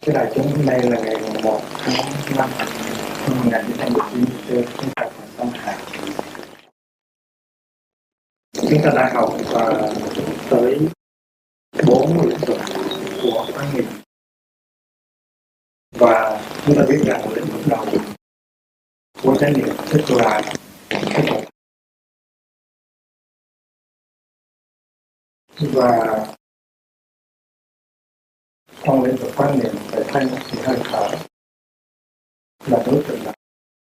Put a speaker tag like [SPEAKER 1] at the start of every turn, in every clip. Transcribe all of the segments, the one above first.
[SPEAKER 1] Cái đại chúng hôm nay là ngày 1 tháng 5 năm 1994, chúng ta còn tâm hạt. Chúng ta đã học tới 4 lĩnh vực của khóa nghiệp. Và chúng ta biết rằng lĩnh vực đầu của chánh niệm tức là cái thuật. Và trong lĩnh vực khóa niệm phải thanh thì hơi thở là đối tượng là.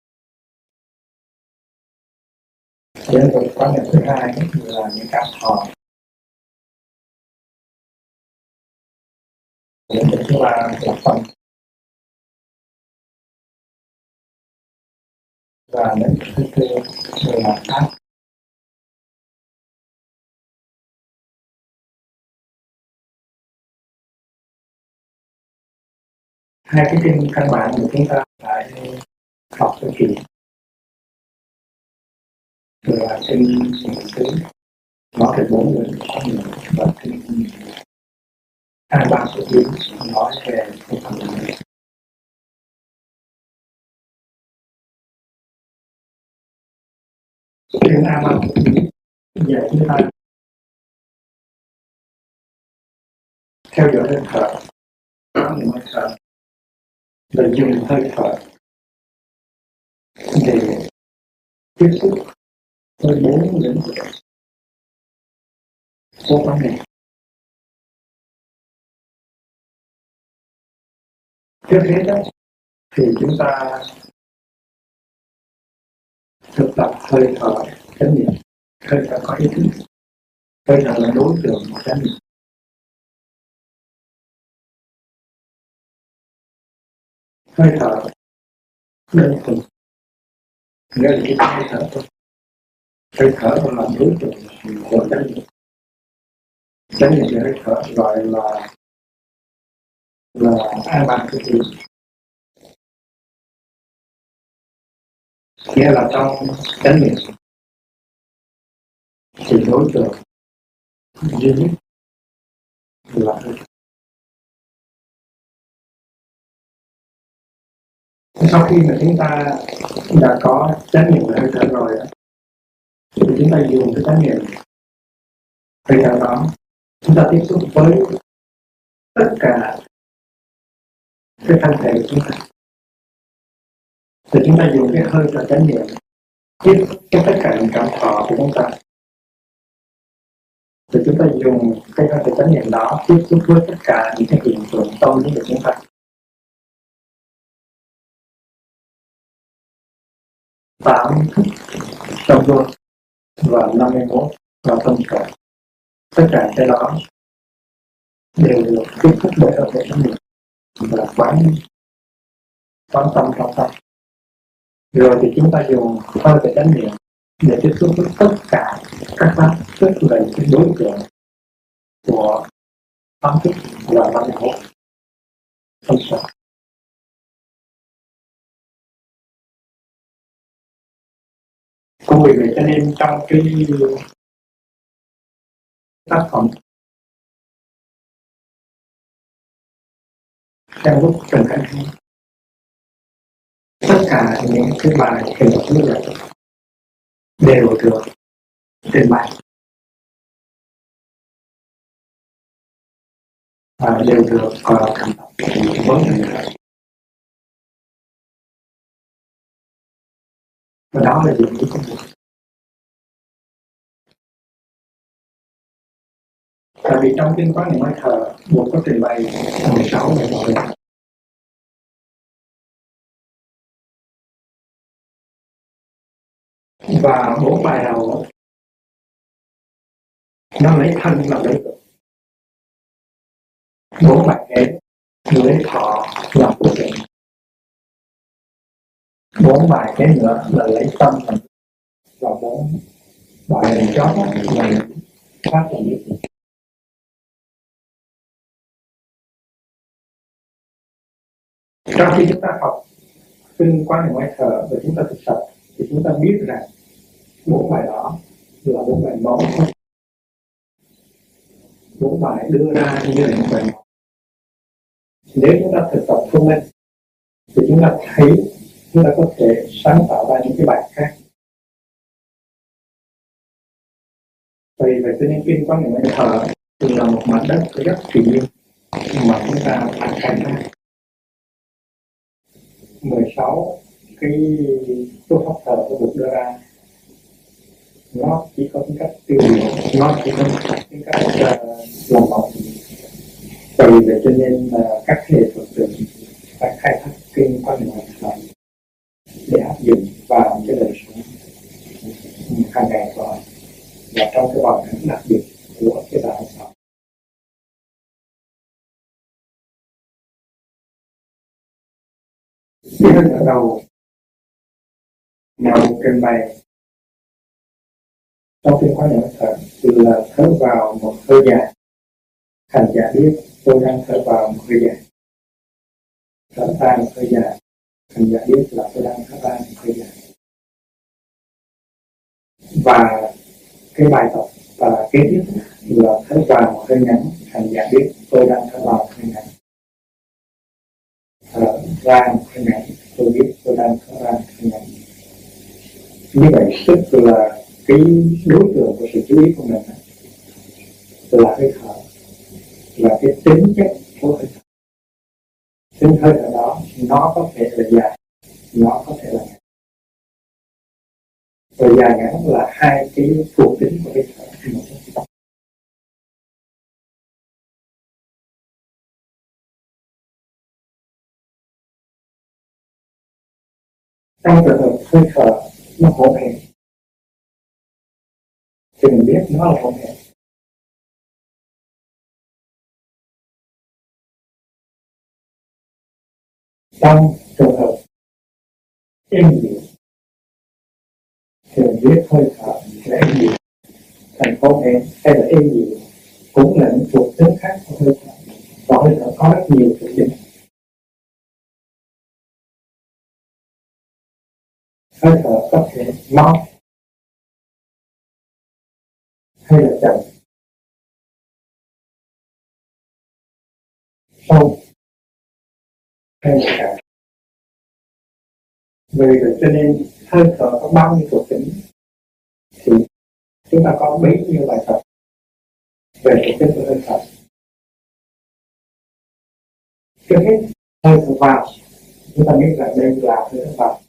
[SPEAKER 1] Lĩnh vực khóa niệm thứ hai là những cảm thọ. Lĩnh vực thứ ba là tâm. Và lĩnh vực thứ tư là ác. Hai cái kinh căn bản của chúng ta phải học cho kỹ là kinh niệm xứ nói về 4 lĩnh vực khóa niệm và kinh A Ba Xuất Biến nói về cái phần này. Kinh A Ba Xuất Biến dạy chúng ta theo dõi hơi thở, hơi thở và dùng hơi thở để tiếp xúc với 4 lĩnh vực của khóa niệm. Trước hết đó, thì chúng ta thực tập hơi thở chánh niệm, hơi thở có ý thức, hơi thở là đối tượng của chánh niệm. Hơi thở đơn thuần nghĩa là cái hơi thở thôi. Hơi thở còn là đối tượng của chánh niệm. Chánh niệm thì hơi thở gọi là A Ba Xuất Biến. Nghĩa là trong chánh niệm thì đối tượng duy nhất là hơi thở. Sau khi mà chúng ta đã có chánh niệm về hơi thở rồi thì chúng ta dùng cái chánh niệm hơi thở đó, chúng ta tiếp xúc với tất cả cái thân thể của chúng ta. Thì chúng ta dùng cái hơi thở chánh niệm tiếp cho tất cả những cảm thọ của chúng ta. Thì chúng ta dùng cái hơi thở chánh niệm đó tiếp xúc với tất cả những cái hiện tượng tâm lý của chúng ta. 8 thức tâm luôn và 51 là tâm khởi. Tất cả cái đó đều được tiếp xúc bởi hơi thở chánh niệm và quán tâm trong tâm. Rồi thì chúng ta dùng hơi thở chánh niệm để tiếp xúc với tất cả các pháp, tức là cái đối tượng của tâm thức là 51 tâm sở. Cũng vì vậy cho nên trong cái tác phẩm trong lúc Trần Khánh Hy, tất cả những cái bài hình như vậy đều được trình bày và đều được thành lập với người. Và đó là điểm của công việc. Tại vì trong kinh Quán Niệm Hơi Thở Bụt có trình bày 16 bài mọi người. Và 4 bài đầu nó lấy thân làm đối tượng, 4 bài kế lấy thọ làm đối tượng, 4 bài kế nữa là lấy tâm làm, và 4 bài chót là phát triển đối tượng. Trong khi chúng ta học kinh Quán Niệm Hơi Thở và chúng ta thực tập thì chúng ta biết rằng 4 bài đó là 4 bài mẫu, 4 bài đưa ra như là những bài mẫu Nếu chúng ta thực tập thông minh thì chúng ta thấy, chúng ta có thể sáng tạo ra những cái bài khác. Vì vậy cho nên kinh có những cái thờ là một mảnh đất rất kỳ diệu mà chúng ta phải khai thác. 16 cái phương pháp thờ của Bụt đưa ra nó chỉ có tính cách tiêu diệt, nó chỉ có tính cách làm mộng. Vì vậy cho nên các thế hệ Phật tử phải khai thác kinh quan niệm này để áp dụng vào cái đời sống hàng ngày của họ và trong cái hoàn cảnh đặc biệt của cái đại xã. Cái hơi thở đầu nào trình bày trong cái khóa nhận thở là thở vào một hơi dài, hành giả biết tôi đang thở vào một hơi dài, thở ra một hơi dài, hành giả biết là tôi đang thở ra một hơi dài. Và cái bài tập và kế tiếp là thở vào một hơi ngắn, hành giả biết tôi đang thở vào một hơi ngắn, thở ra một hơi ngắn, tôi biết tôi đang thở ra một hơi ngắn. Như vậy tức là cái đối tượng của sự chú ý của mình là hơi thở, là cái tính chất của hơi thở. Tính hơi thở đó nó có thể là dài, nó có thể là ngắn. Và dài ngắn là hai cái thuộc tính của hơi thở. Trong trường hợp hơi thở nó hỗn hển thì mình biết nó là hỗn hển. Trong trường hợp êm dịu thì mình biết hơi thở là êm dịu, thành hỗn hển hay là êm dịu cũng là những thuộc tính khác của hơi thở. Và hơi thở có rất nhiều thuộc tính. Hơi thở có thể mau hay là chậm, sâu hay là cạn. Vì vậy cho nên hơi thở có bao nhiêu thuộc tính thì chúng ta có bấy nhiêu bài tập về thuộc tính của hơi thở. Trước hết hơi thở vào, chúng ta biết là đây là hơi thở vào.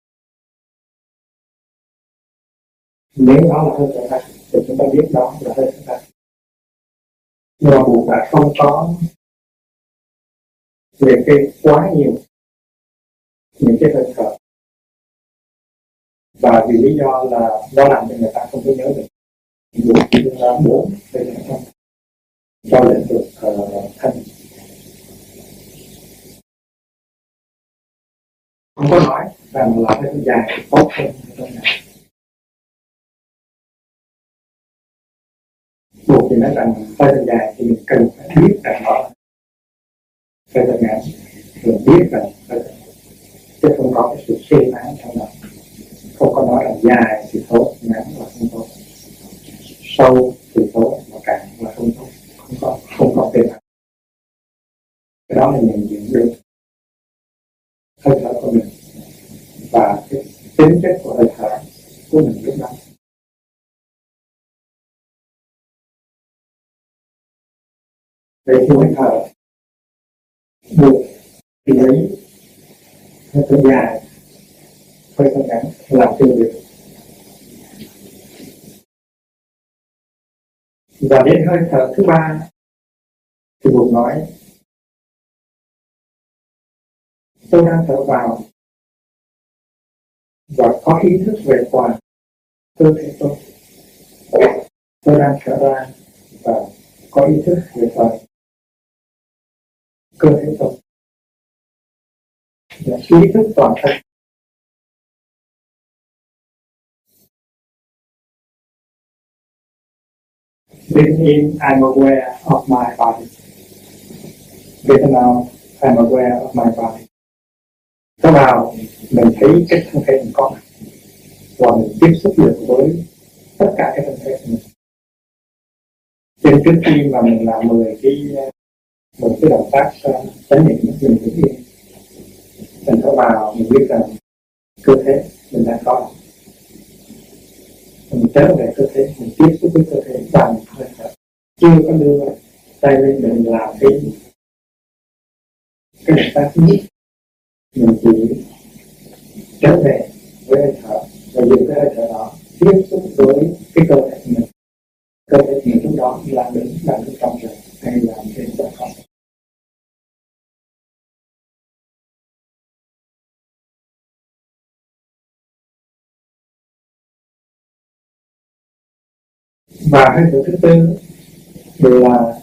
[SPEAKER 1] Nếu đó là hơi thở ra thì chúng ta biết đó là hơi thở ra. Nhưng mà Bụt đã không có liệt kê quá nhiều những cái hơi thở, và vì lý do là nó làm cho người ta không có nhớ được. Bụt chỉ đưa ra 4 hơi thở trong cho lĩnh vực thanh. Không có nói rằng là hơi thở dài tốt hơn hơi thở ngắn. Buộc thì nói rằng hơi thở dài thì mình cần phải biết rằng đó hơi thở ngắn, mình biết rằng hơi thở, chứ không có cái sự chê phán trong đó. Không có nói là dài thì tốt, ngắn là không tốt, sâu thì tốt mà cạn là không tốt, không có phê phán. Cái đó là mình nhận được hơi thở của mình và cái tính chất của hơi thở của mình lúc đó. Vậy thì hơi thở buộc thì lấy hơi thở dài, hơi thở ngắn làm tiêu biểu. Và đến hơi thở thứ ba thì Bụt nói tôi đang thở vào và có ý thức về toàn cơ thể tôi. Tôi đang thở ra và có ý thức về toàn cơ thể tôi. Và ý thức toàn thân. Within I'm aware of my body. Within now I'm aware of my body. Có vào mình thấy cái thân thể mình có, và mình tiếp xúc được với tất cả các thân thể của mình. Trên trước khi mà mình làm 10 cái một cái động tác chánh niệm mình đứng yên, mình thở vào mình biết rằng cơ thể mình đang có, mình trở về cơ thể, mình tiếp xúc với cơ thể bằng hơi thở, chưa có đưa tay lên mình làm cái động tác thứ nhất, mình chỉ trở về với hơi thở và dùng cái hơi thở đó tiếp xúc với cái cơ thể mình. Cơ thể mình lúc đó làm đứng làm đứng trong rồi hay làm trên trong không. Và hơi thở thứ tư là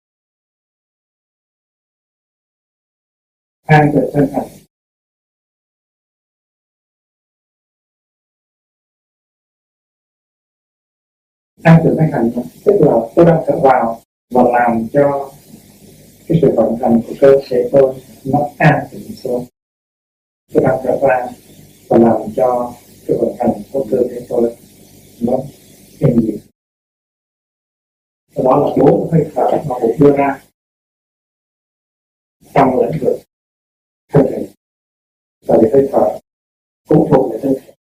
[SPEAKER 1] an tự thân hành. An tự thân hành tức là tôi đang thở vào và làm cho cái sự vận hành của cơ thể tôi nó an tĩnh xuống. Tôi đang thở ra và làm cho cái vận hành của cơ thể tôi nó êm dịu. Đó là 4 hơi thở mà Bụt đưa ra trong lĩnh vực thân thể. Tại vì hơi thở cũng thuộc về thân thể.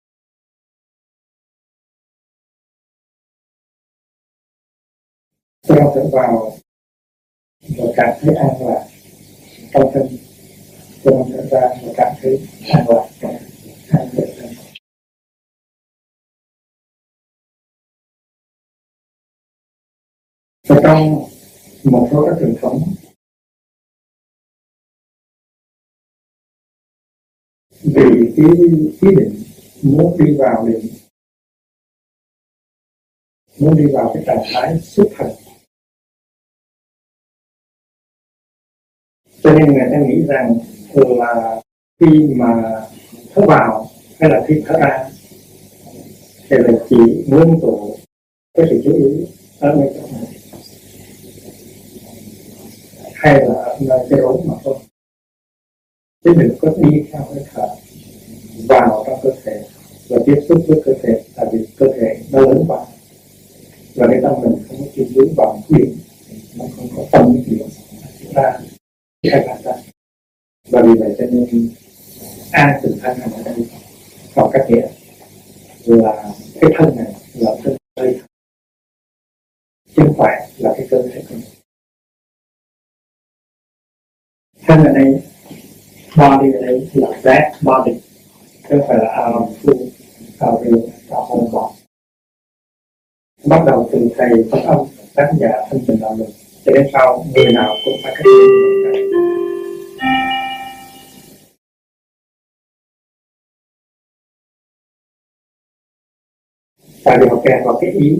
[SPEAKER 1] Tôi đang thở vào và cảm thấy an lạc trong thân. Tôi đang thở ra và cảm thấy an lạc trong an lạc thân. Và trong một số các truyền thống vì cái ý định muốn đi vào cái trạng thái xuất thần, cho nên người ta nghĩ rằng là khi mà thở vào hay là khi thở ra thì là chỉ ngưng tụ cái sự chú ý ở nơi chỗ này hay là ở nơi cái rốn mà thôi, chứ đừng có đi theo hơi thở vào trong cơ thể và tiếp xúc với cơ thể, tại vì cơ thể nó lớn quá và cái tâm mình không có chuyên chú vào điểm, nó không có tâm những điểm chúng ta khai thác ra. Và vì vậy cho nên an tự thân hành ở đây có cách nghĩa là cái thân này là thân hơi, chứ không phải là cái cơ thể của mình. Thân ở đây, body ở đây là that body, chứ không phải là our full, our real, our whole body. Bắt đầu từ thầy phát âm tác giả thân tình đạo mình cho đến sau người nào cũng phải cách nghĩa. Tại vì họ kèm vào cái ý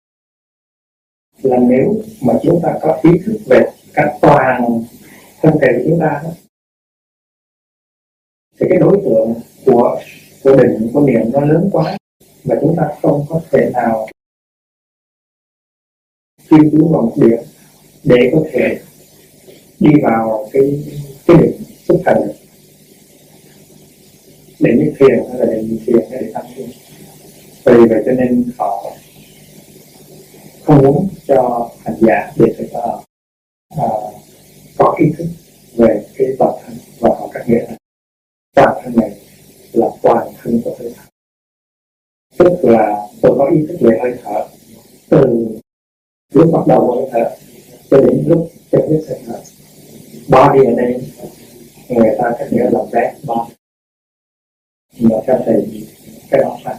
[SPEAKER 1] là nếu mà chúng ta có ý thức về cả toàn thân thể của chúng ta đó, thì cái đối tượng của định của niệm nó lớn quá và chúng ta không có thể nào chuyên chú vào một điểm để có thể đi vào cái định xuất thần, để nhất thiền hay là để nhị thiền hay để tăng thiền. Vì vậy cho nên họ không muốn cho hành giả để thực có ý thức về cái toàn thân, và họ cách nghĩa là toàn thân này là toàn thân của hơi thở, tức là tôi có ý thức về hơi thở từ lúc bắt đầu của hơi thở cho đến lúc chấm dứt hơi thở. Body ở đây người ta cách nghĩa là that body, mà theo thầy cái đó phải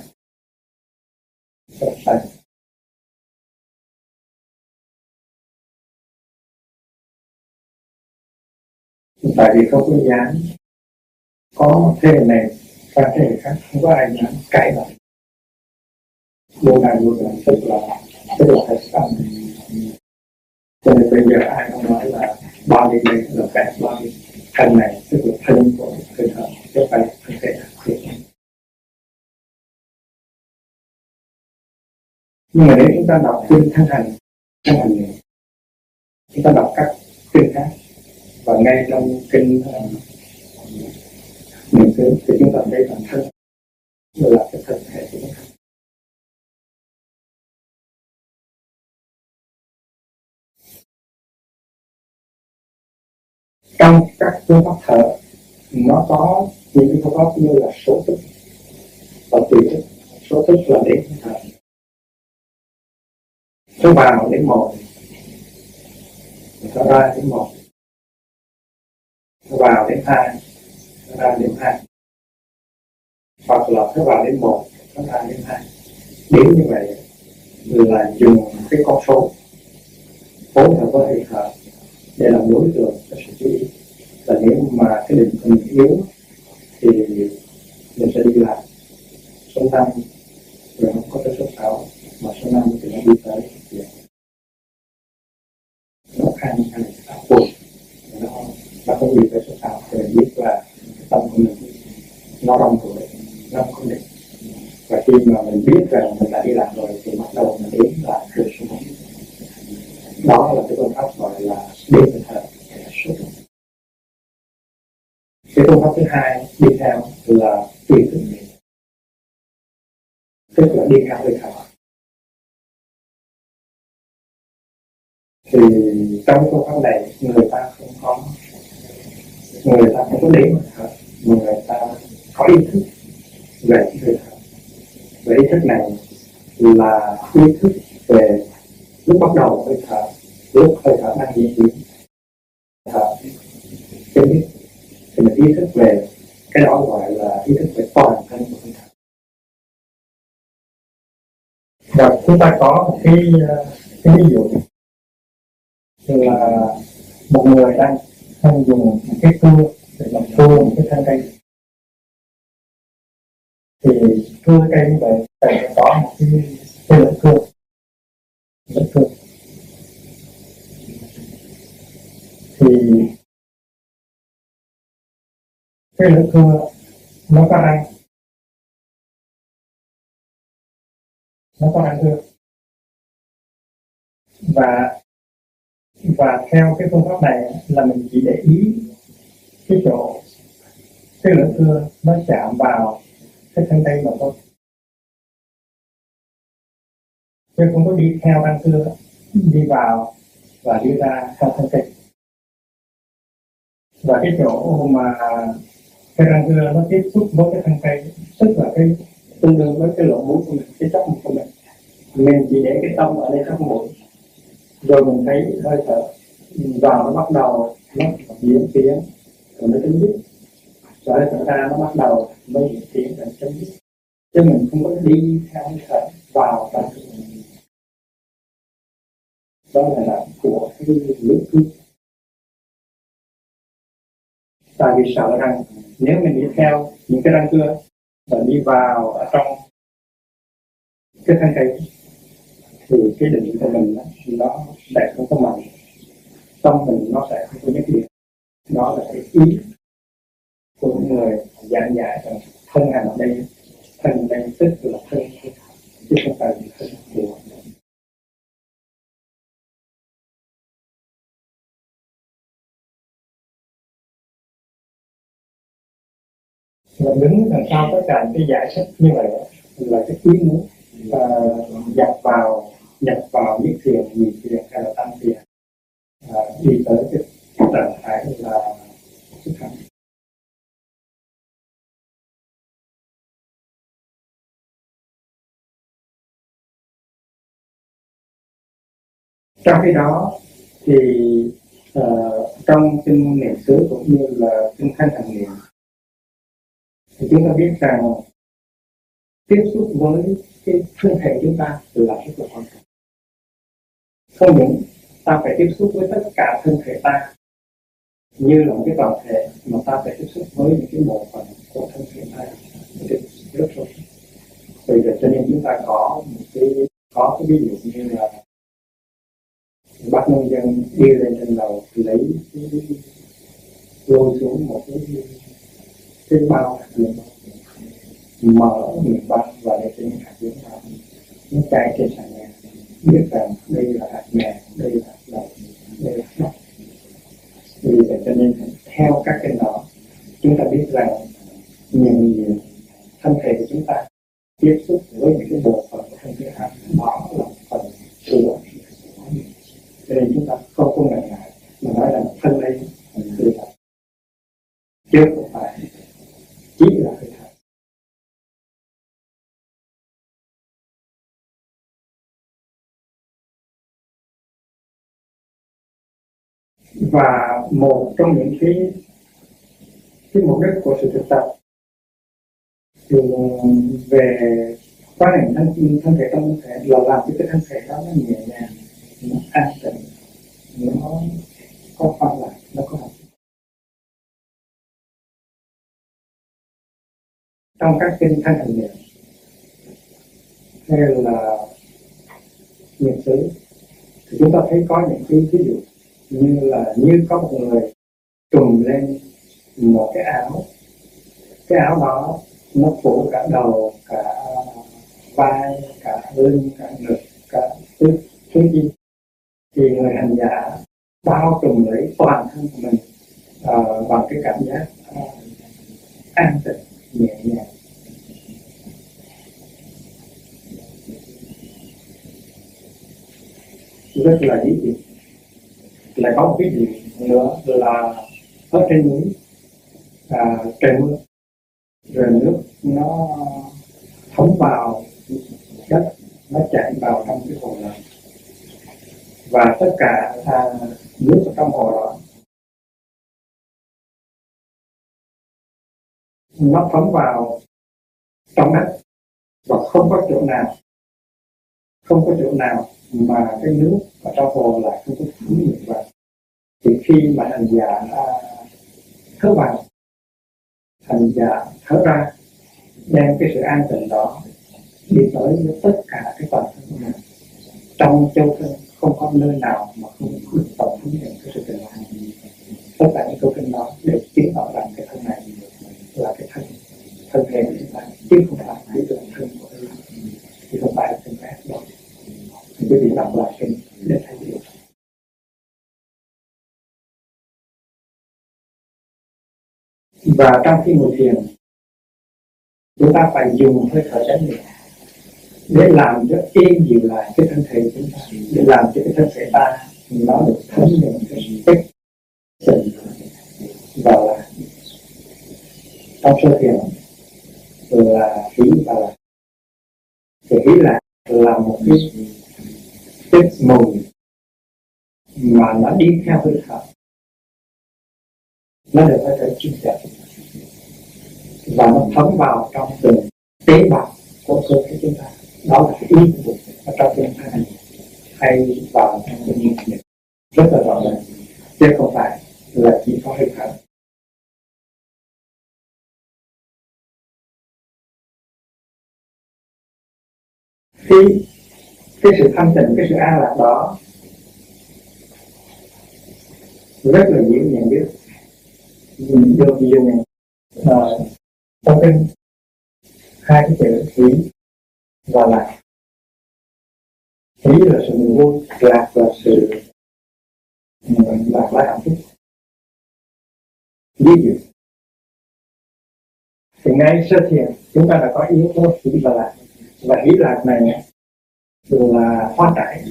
[SPEAKER 1] tại vì không có dám có thế hệ này sang thế hệ khác, không có ai dám cãi lại luôn này tức là phải xong. Cho nên bây giờ ai cũng nói là body này là that body, thân này tức là thân của hơi thở, chứ không phải thân thể nào. Nhưng mà nếu chúng ta đọc kinh thân hành này, chúng ta đọc các kinh khác và ngay trong kinh niệm xứ thì chúng ta thấy bản thân là cái thân thể của chúng ta. Trong các phương pháp thở nó có những cái phương pháp như là số thức và tùy thức. Số thức là để thở số vào đến 1, số ra đến 1, số vào đến 2, số ra đến 2, hoặc là số vào đến 1, số ra đến 2. Đến như vậy là dùng cái con số phối hợp với hơi thở để làm đối tượng cho sự chú ý. Là nếu mà cái định của mình yếu thì mình sẽ đi làm số 5 rồi không có tới số 6, mà số 5 thì nó đi tới nó khăn hay là buồn, nó không đi tới số 6 thì mình biết là cái tâm của mình nó rong ruổi, nó không có định. Và khi mà mình biết rằng mình đã đi làm rồi thì bắt đầu mình đến lại từ số 1. Đó là cái phương pháp gọi là đếm hơi thở số 1. Cái phương pháp thứ hai đi theo là tùy thức niệm, tức là đi theo hơi thở. Thì trong phương pháp này người ta không có đếm hơi thở, mà người ta có ý thức về cái hơi thở. Và ý thức này là ý thức về lúc bắt đầu hơi thở, lúc hơi thở đang di chuyển thở trên biết, thì mình ý thức về cái đó gọi là ý thức về toàn thân của hơi thở. Và chúng ta có một cái ví dụ là một người đang dùng một cái cưa để làm cưa một cái thân cây. Thì cưa cây như vậy phải có một cái lưỡi cưa. Thì cái lưỡi cưa nó có răng, cưa. Và theo cái phương pháp này là mình chỉ để ý cái chỗ cái lưỡi cưa nó chạm vào cái thân cây mà thôi, chứ không có đi theo răng cưa đi vào và đi ra theo thân cây. Và cái chỗ mà cái răng cưa nó tiếp xúc với cái thân cây, tức là cái tương đương với cái lỗ mũi của mình, cái chóp mũi của mình chỉ để cái tâm ở đây chóp mũi, rồi mình thấy hơi thở vào nó bắt đầu nó diễn tiến rồi nó chấm dứt, rồi hơi thở ra nó bắt đầu mới diễn tiến rồi chấm dứt, chứ mình không có đi theo hơi thở vào và đó là của cái lưỡi cưa. Tại vì sợ rằng nếu mình đi theo những cái răng cưa và đi vào ở trong cái thân cây thì cái định của mình nó sẽ không có mạnh, tâm mình nó sẽ không có nhất định. Đó là cái ý của người giảng giải rằng thân hành ở đây, thân đây tức là thân chứ không phải là thân của. Và đứng đằng sau tất cả cái giải thích như vậy là cái ý muốn nhập vào nhất thiền, nhị thiền hay là tam thiền, đi tới cái trạng thái là thức hành. Trong khi đó thì trong kinh niệm xứ cũng như là kinh thanh hành niệm thì chúng ta biết rằng tiếp xúc với cái thân thể chúng ta là rất là quan trọng. Không những ta phải tiếp xúc với tất cả thân thể ta như là một cái toàn thể, mà ta phải tiếp xúc với những cái bộ phận của thân thể ta rất rồi. Bây giờ cho nên chúng ta có cái ví dụ như là bác nông dân đi lên trên lầu thì lấy lôi xuống một cái bao hạt lựu, mở miệng băng và để cho những hạt lựu nó chảy trên sàn nhà, biết rằng đây là hạt mè, đây là hạt lẩu, đây là hạt đậu. Vì vậy cho nên theo các cái đó chúng ta biết rằng nhiều thân thể của chúng ta tiếp xúc với những cái bộ phận của thân thể hạt đó là phần của, cho nên chúng ta không có ngại mà nói là thân đây từ chứ không phải chỉ là hơi thở. Và một trong những cái mục đích của sự thực tập thì về quan hệ thân thể tâm thể là làm cho cái thân thể đó nó nhẹ nhàng, nó an tịnh, nó có khoan lạc, nó có hạnh. Trong các kinh thanh hành niệm hay là niệm xứ thì chúng ta thấy có những cái ví dụ như có một người trùm lên một cái áo đó nó phủ cả đầu, cả vai, cả lưng, cả ngực, cả thứ gì thì người hành giả bao trùm lấy toàn thân của mình bằng cái cảm giác an tịnh, nhẹ nhàng. Rất là ý nghĩa. Lại có một cái gì nữa là ở trên núi trời mưa, rồi nước nó thấm vào đất, nó chảy vào trong cái hồ này, và tất cả nước ở trong hồ đó nó thấm vào trong đất và không có chỗ nào mà cái nước ở trong hồ lại không có thấm được vào. Thì khi mà hành giả thở vào, hành giả thở ra, đem cái sự an tịnh đó đi tới với tất cả cái toàn thân của mình. Trong châu thân không có nơi nào mà không được tổng thống nhận cái sự tịnh lặng. Tất cả những câu kinh đó đều chứng tỏ rằng cái thân này là cái thân thể của chúng ta, chứ không phải cái tượng thân của chúng ta, thì không phải là thân khác đâu. Thì quý vị đọc lại kinh để thấy điều. Và trong khi ngồi thiền, chúng ta phải dùng hơi thở chánh niệm để làm cho êm dịu lại cái thân thể của chúng ta, để làm cho cái thân thể ta nó được thấm nhuần cái tích tình vào là trong sơ thiền là hỷ và lạc. Thì hỷ lạc là một cái tích mùi mà nó đi theo hơi thở, nó được hơi thở chuyên chặt và nó thấm vào trong từng tế bào của cơ thể chúng ta. Đó là cái ý của ở trong kinh thanh hành hay vào trong kinh nghiệm rất là rõ ràng, chứ không phải là chỉ có hơi thở. Khi cái sự thanh tịnh, cái sự an lạc đó rất là dễ nhận biết. Được nhiều này trong kinh hai cái chữ hỷ và lạc. Hỷ là sự niềm vui, lạc là sự lạc là hạnh phúc. Ví dụ thì ngay sơ thiền chúng ta đã có yếu tố hỷ và lạc, và hỷ lạc này là hoa trải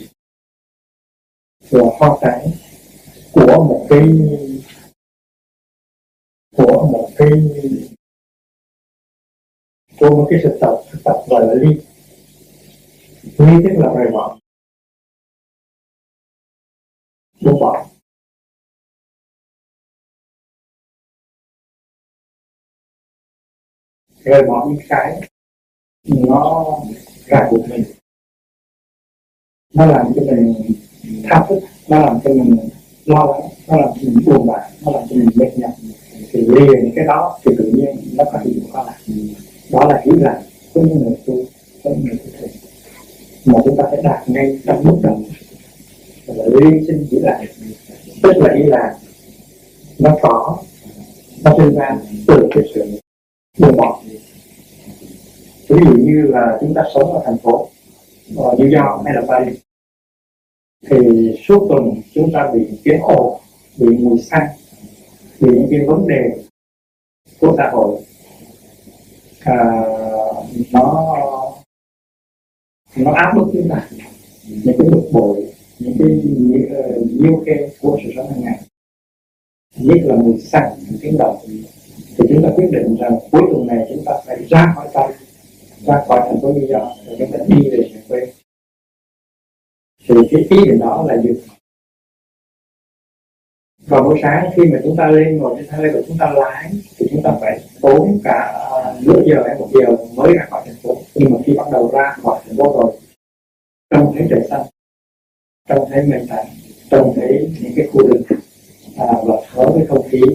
[SPEAKER 1] của một cái sự tập gọi là ly tức là rời bỏ, buông bỏ. Rời bỏ những cái nó ràng buộc mình, nó làm cho mình tham thức, nó làm cho mình lo lắng, nó làm cho mình buồn bã, nó làm cho mình mệt nhọc. Thì liền cái đó thì tự nhiên nó có hiệu quả là đó là hỷ lạc của những người tu, của những người tu thiền mà chúng ta phải đạt ngay trong bước đầu là liên sinh hỷ lạc. Tức là hỷ lạc nó sinh ra từ cái sự buông bỏ. Ví dụ như là chúng ta sống ở thành phố New York hay là Paris, thì suốt tuần chúng ta bị tiếng ồn, bị mùi xăng, bị những cái vấn đề của xã hội nó áp bức chúng ta, những cái bực bội, những cái nhiêu khê của sự sống hàng ngày, nhất là mùi xăng, tiếng động, thì chúng ta quyết định rằng cuối tuần này chúng ta phải ra khỏi tay, ra khỏi thành phố New York, rồi chúng ta đi về miền quê. Thì cái ý định đó là dừng. Vào buổi sáng khi mà chúng ta lên ngồi trên xe của chúng ta lái thì chúng ta phải tốn cả nửa giờ hay 1 giờ mới ra khỏi thành phố. Nhưng mà khi bắt đầu ra khỏi thành phố rồi, trông thấy trời xanh, trông thấy mênh mông, trông thấy những cái khu rừng và thở cái không khí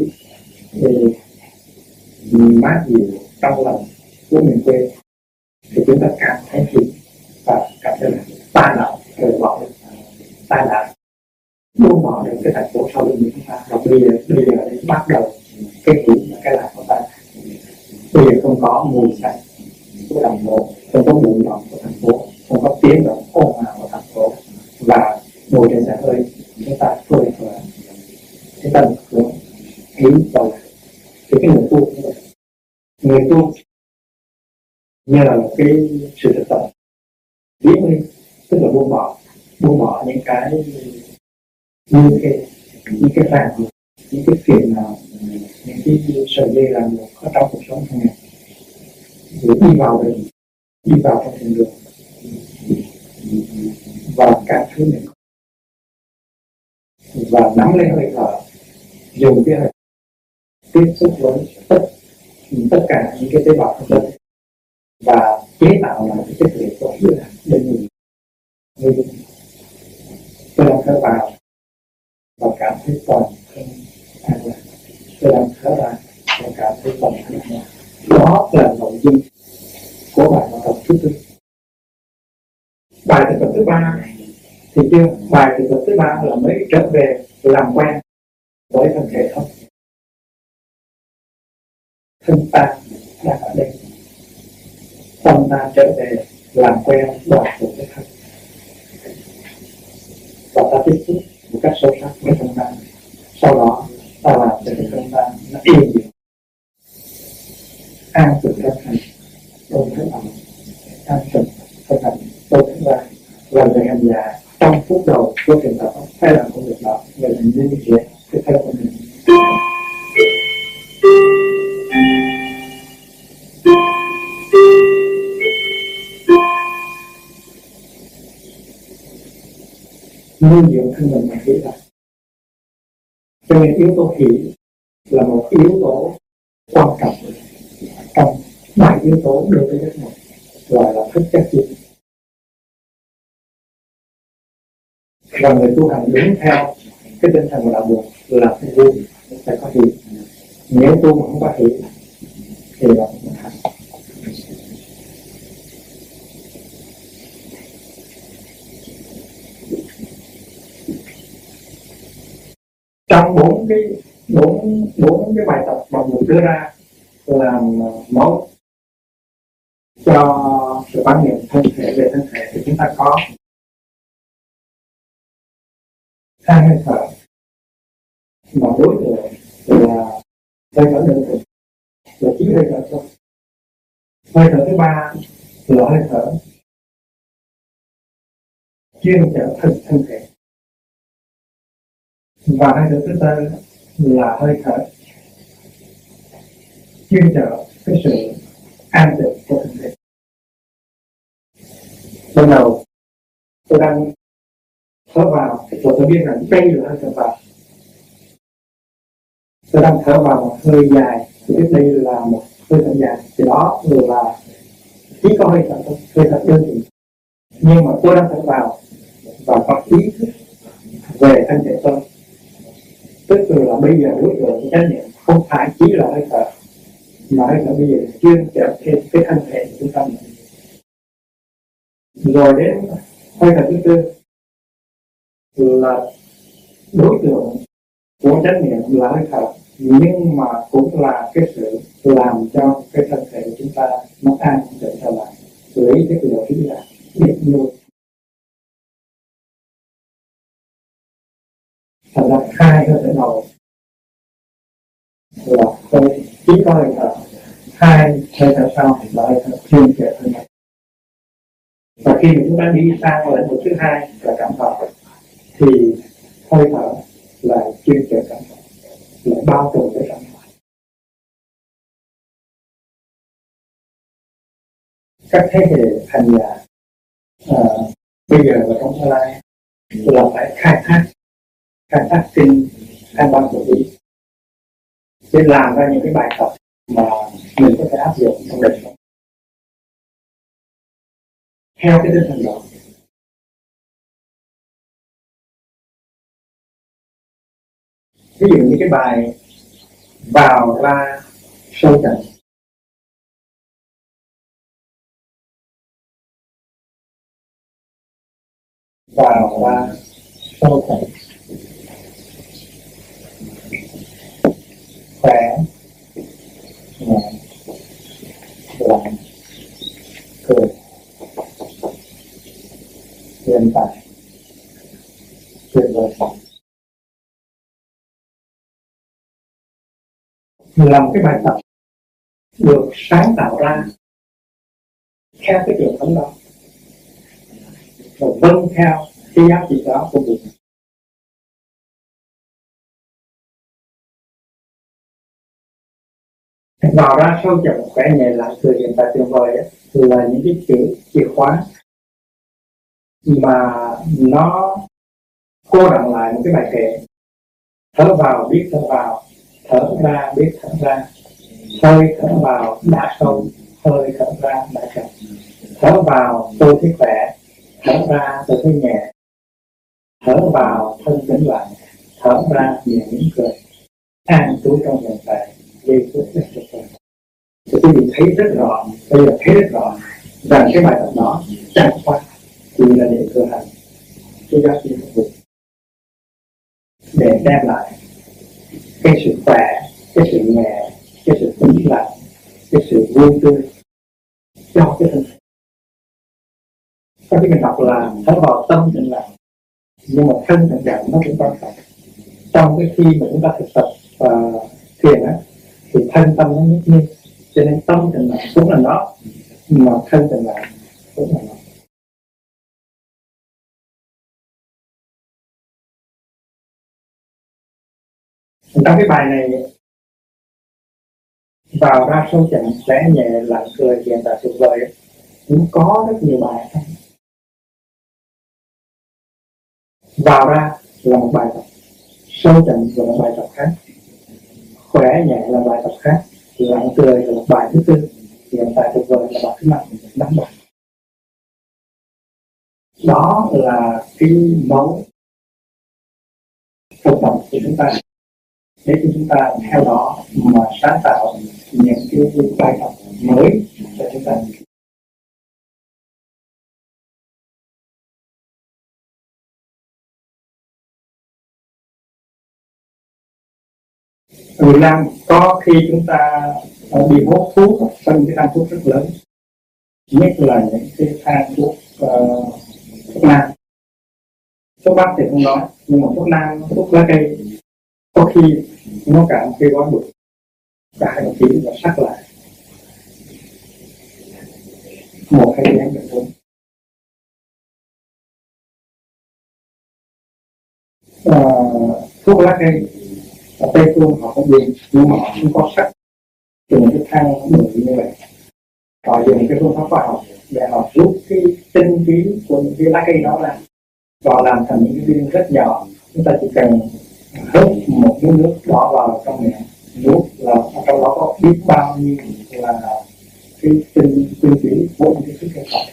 [SPEAKER 1] mát dịu trong lành của miền quê, thì chúng ta cảm thấy thì và cảm thấy là tai nạn rời bỏ được, tai nạn buông bỏ được cái thành phố sau lưng của chúng ta. Và bây giờ để bắt đầu cái hiểu và cái làm của ta. Bây giờ không có mùi xanh của thành phố, không có bụi bặm của thành phố, không có tiếng động ồn ào của thành phố, và ngồi trên xe hơi chúng ta phơi phới, chúng ta được hiểu vào thì cái người tu nhờ cái sự thực tập biến đi, tức là buông bỏ những cái những cái ràng buộc, những cái phiền nào, những cái sợi dây ràng buộc có trong cuộc sống hàng ngày, để đi vào rừng, đi vào trong thiên đường và cả thứ này, và nắm lấy hơi thở, dùng cái hơi tiếp xúc với tất cả những cái tế bào trong thân và chế tạo lại cái chất liệu tốt nhất để người tôi đang thở vào và cảm thấy toàn thân an lạc, tôi đang thở ra và cảm thấy toàn thân an lạc. Đó là nội dung của bài thực tập thứ tư. Bài thực tập thứ ba thì chưa, bài thực tập thứ ba là mới trở về làm quen với thân thể thôi. Thân ta đang ở đây, tâm ta trở về làm quen đoàn tụ với thân, và ta tiếp xúc một cách sâu sắc với thân ta. Sau đó ta làm cho cái thân ta nó yên bình, an tịnh thân thành, tôi thấy ẩm, an tịnh thân thành, tôi thấy ra. Và người hành giả trong phút đầu của trình tập phải làm công việc đó, về mình như vậy cái thân của mình. Nuôi dưỡng thân mình bằng hỷ lạc. Cho nên yếu tố hỷ là một yếu tố quan trọng trong 7 yếu tố đối với giấc ngủ, gọi là thức chất chi. Và người tu hành đúng theo cái tinh thần của đạo Phật là phải vui, phải có hỷ. Nếu tu mà không có hỷ thì là không thành. Trong bốn cái bài tập mà mình đưa ra làm mẫu cho sự quan niệm thân thể về thân thể, thì chúng ta có 2 hơi thở mà đối tượng là hơi thở đơn thuần, là 9 hơi thở thôi. Hơi thở thứ 3 là hơi thở chuyên chở thân thể, và hơi thở thứ 4 là hơi thở chuyên chở cái sự an tịnh của thân thể. Ban đầu tôi đang thở vào thì tôi biết rằng đây là hơi thở vào. Tôi đang thở vào một hơi dài thì biết đây là một hơi thở dài, thì đó là chỉ có hơi thở thôi, hơi thở đơn thuần. Nhưng mà tôi đang thở vào và có ý thức về thân thể tôi, tức là bây giờ đối tượng của chánh niệm không phải chỉ là hơi thở, mà hơi thở bây giờ chuyên trở thêm cái thân thể của chúng ta. Rồi đến hơi thở thứ 4 là đối tượng của chánh niệm là hơi thở, nhưng mà cũng là cái sự làm cho cái thân thể của chúng ta nó an tĩnh trở lại, lấy cái điều ý là biết nuôi. Thành ra 2 hơi thở đầu là tôi chỉ có hơi thở, 2 hơi thở sau là hơi thở chuyên trở thân thể. Và khi mà chúng ta đi sang lĩnh vực thứ 2 là cảm thọ, thì hơi thở là chuyên trở cảm thọ, là bao trùm cái cảm thọ. các thế hệ thành giả bây giờ và trong tương lai là phải khai thác kinh khai ban của vị để làm ra những cái bài tập mà mình có thể áp dụng trong đời sống theo cái tinh thần đó. Ví dụ như cái bài vào ra sâu chậm, vào ra sâu chậm, khỏe nhẹ lặng cười hiện tại tuyệt vời. Làm cái bài tập được sáng tạo ra theo cái truyền thống đó, rồi vâng theo cái giá trị đó của mình. Vào ra sâu chậm khỏe nhẹ lặng cười hiện tại tuyệt vời là những cái chữ chìa khóa mà nó cô đọng lại một cái bài kệ. Thở vào biết thở vào, thở ra biết thở ra, hơi thở vào đã sâu, hơi thở ra đã chậm. Thở vào tôi thấy khỏe, thở ra tôi thấy nhẹ, thở vào thân tĩnh lặng, thở ra nhẹ mỉm cười, an trú trong hiện tại, giây phút rất tuyệt vời. Thì quý vị thấy rất rõ, bây giờ thấy rất rõ rằng cái bài tập đó chẳng qua chỉ là để thực hành cái giá trị phục vụ, để đem lại cái sự khỏe, cái sự nhẹ, cái sự tĩnh lặng, cái sự vui tươi cho cái thân thể. Có khi mình đọc là thở vào tâm tĩnh lặng, nhưng mà thân tĩnh lặng nó cũng quan trọng. Trong cái khi mà chúng ta thực tập thiền á, thì thân tâm nó nhất nhiên, cho nên tâm tĩnh lặng cũng là nó, mà thân tĩnh lặng cũng là nó. Trong cái bài này vào ra sâu chậm khỏe nhẹ lặng cười hiện tại tuyệt vời cũng có rất nhiều bài. Vào ra là một bài tập, sâu chậm là một bài tập khác, khỏe nhẹ là bài tập khác, lặng cười là một bài thứ tư, hiện tại tuyệt vời là bài thứ năm bài. Đó là cái mẫu thực tập của chúng ta, để cho chúng ta theo đó mà sáng tạo những cái bài tập mới cho chúng ta. Ở Việt Nam có khi chúng ta đi hút thuốc, có những cái thang thuốc rất lớn, nhất là những cái thang thuốc thuốc nam. Thuốc bắc thì không nói, nhưng mà thuốc nam, thuốc lá cây có khi nó cả cái gói bột cả một tí và sắc lại một hay nén được thôi. Thuốc lá cây ở Tây Phương họ cũng dùng, nhưng mà họ không có sắc, dùng cái thang đường như vậy. Họ dùng cái phương pháp khoa học để họ rút cái tinh túy của những cái lá cây đó ra và làm thành những cái viên rất nhỏ. Chúng ta chỉ cần hớp một miếng nước đỏ vào trong miệng, nuốt là trong đó có biết bao nhiêu là cái tinh túy của những cái thức cây cỏ.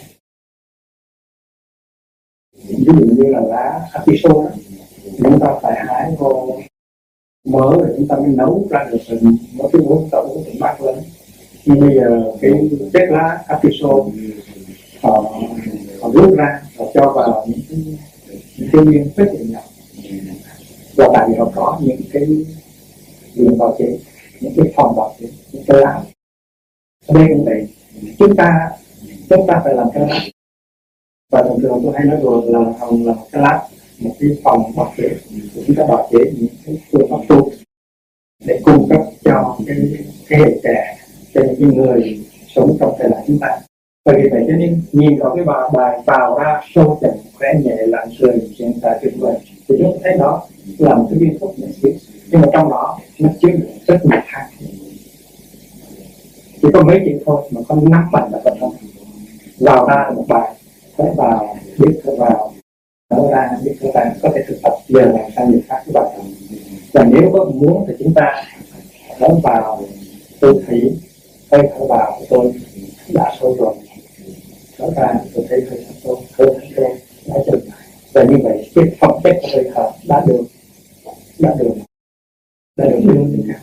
[SPEAKER 1] Ví dụ như là lá atiso đó, chúng ta phải hái vô mỡ rồi chúng ta mới nấu ra được một cái muỗng tẩu cũng bát lớn. Nhưng bây giờ cái chất lá atiso họ rút ra và cho vào những cái viên rất là nhỏ, và tại vì họ có những cái đường bào chế, những cái phòng bào chế, những cái lá. Ở đây cũng vậy, chúng ta phải làm cái lá, và thường thường tôi hay nói rồi là hồng là một cái lá, một cái phòng bào chế, chúng ta bào chế những cái phương pháp tu để cung cấp cho cái hệ trẻ, cho những người sống trong thời đại chúng ta. Và vì vậy cho nên nhìn vào cái bài vào ra sâu chậm khỏe nhẹ lặng cười hiện tại tuyệt vời, thì chúng ta thấy đó là một cái viên thuốc nhẹ xíu, nhưng mà trong đó nó chứa được rất nhiều thang. Chỉ có mấy chữ thôi mà có 5 bài là phần không. vào ra là một bài, thở vào biết thở vào, thở ra biết thở ra, có thể thực tập giờ làm sao nhiều khác các bạn. Và nếu có muốn thì chúng ta thở vào, tôi thấy hơi thở vào của tôi đã sâu rồi, thở ra tôi thấy hơi thở tôi đã dừng. Và như vậy cái phẩm chất của hơi thở đã được đưa lên cao.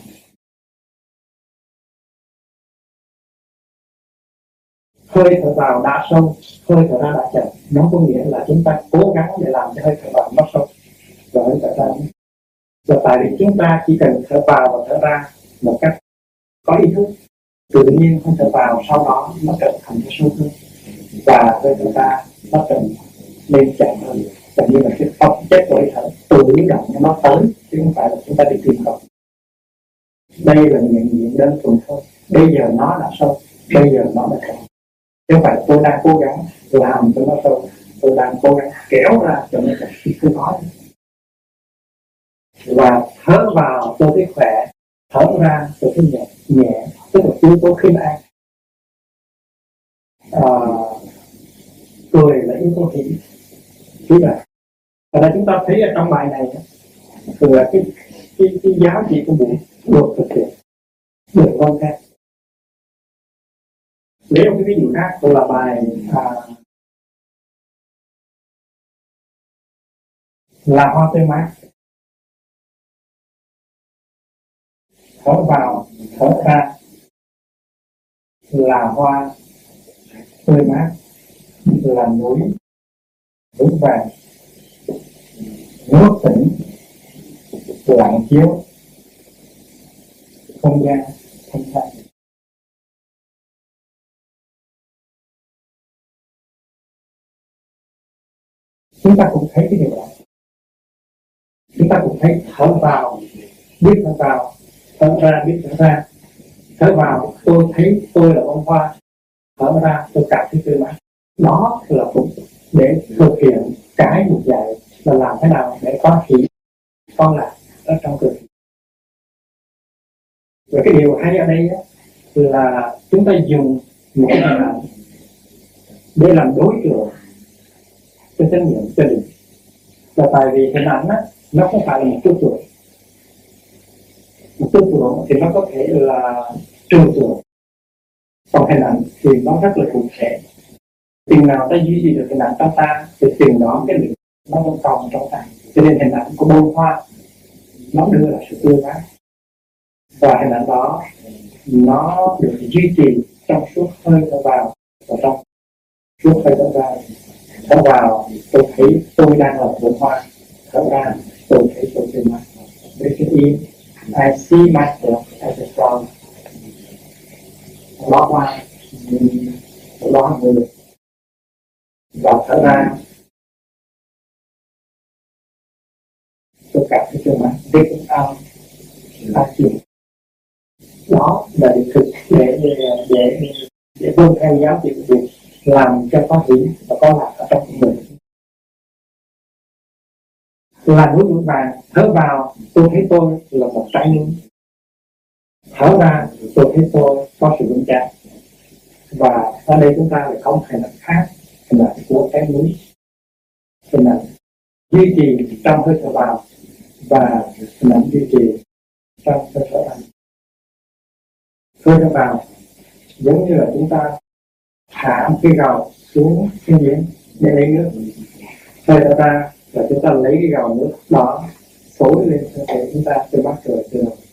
[SPEAKER 1] Hơi thở vào đã sâu, hơi thở ra đã chậm, nó có nghĩa là chúng ta cố gắng để làm cho hơi thở vào nó sâu và hơi thở ra. Và tại vì chúng ta chỉ cần thở vào và thở ra một cách có ý thức, tự nhiên hơi thở vào sau đó nó trở thành cái sâu hơn, và hơi thở ra nó trở nên chậm hơn. Và như là cái phẩm chất của hơi thở tự động nó tới, chứ không phải là chúng ta đi tìm cầu. Đây là những chuyện đơn thuần thôi. Bây giờ nó đã sâu, bây giờ nó đã chậm. Chứ không phải tôi đang cố gắng làm cho nó sâu, tôi đang cố gắng kéo ra cho nó chậm. Cứ nói. Và thở vào tôi thấy khỏe, thở ra tôi thấy nhẹ, tức là yếu tố khinh an. Cười là yếu tố hỷ là. Và là chúng ta thấy ở trong bài này là cái giá trị của buổi được thực hiện được con khác. Lấy một cái ví dụ khác, tôi là bài là hoa tươi mát. Thở vào, thở ra là hoa tươi mát, là núi vững vàng, nước tỉnh lặng chiếu không gian thanh thản. Chúng ta cũng thấy cái điều đó. Chúng ta cũng thấy thở vào biết thở vào, thở ra biết thở ra. Thở vào tôi thấy tôi là bông hoa, thở ra tôi cảm thấy tươi mát. Đó là cũng để thực hiện cái một dạy là làm thế nào để có hỷ con lạc ở trong cơ thể. Và cái điều hay ở đây là chúng ta dùng một cái hình ảnh để làm đối tượng cho chánh niệm cho định. Và tại vì hình ảnh nó không phải là một tư tưởng. Một tư tưởng thì nó có thể là trừu tượng, còn hình ảnh thì nó rất là cụ thể. Chừng nào ta duy trì được hình ảnh trong ta thì chừng đó cái định nó vẫn còn trong ta. Cho nên hình ảnh của bông hoa nó đưa lại sự tươi mát, và hình ảnh đó nó được duy trì trong suốt hơi thở vào và trong suốt hơi thở ra. Thở vào tôi thấy tôi đang là bông hoa, thở ra tôi thấy tôi tươi mát. Breathe in, I see myself as a flower. Đó hoa, đó người. Và thở ra tôi cảm thấy tươi mát. Breathe out, I feel. Đó là để thực để vâng theo giáo trị của việc làm cho có hỷ và có lạc ở trong mình. Là núi vững vàng, thở vào tôi thấy tôi là một trái núi, thở ra tôi thấy tôi có sự vững chắc. Và ở đây chúng ta lại có một hình ảnh khác, hình ảnh của trái núi, hình ảnh duy trì trong hơi thở vào và hình ảnh duy trì trong hơi thở ra. Hơi thở vào giống như là chúng ta thả một cái gầu xuống cái giếng để lấy nước. Hơi thở ra là chúng ta lấy cái gầu nước đó xối lên cơ thể chúng ta từ mắt trời từ đầu.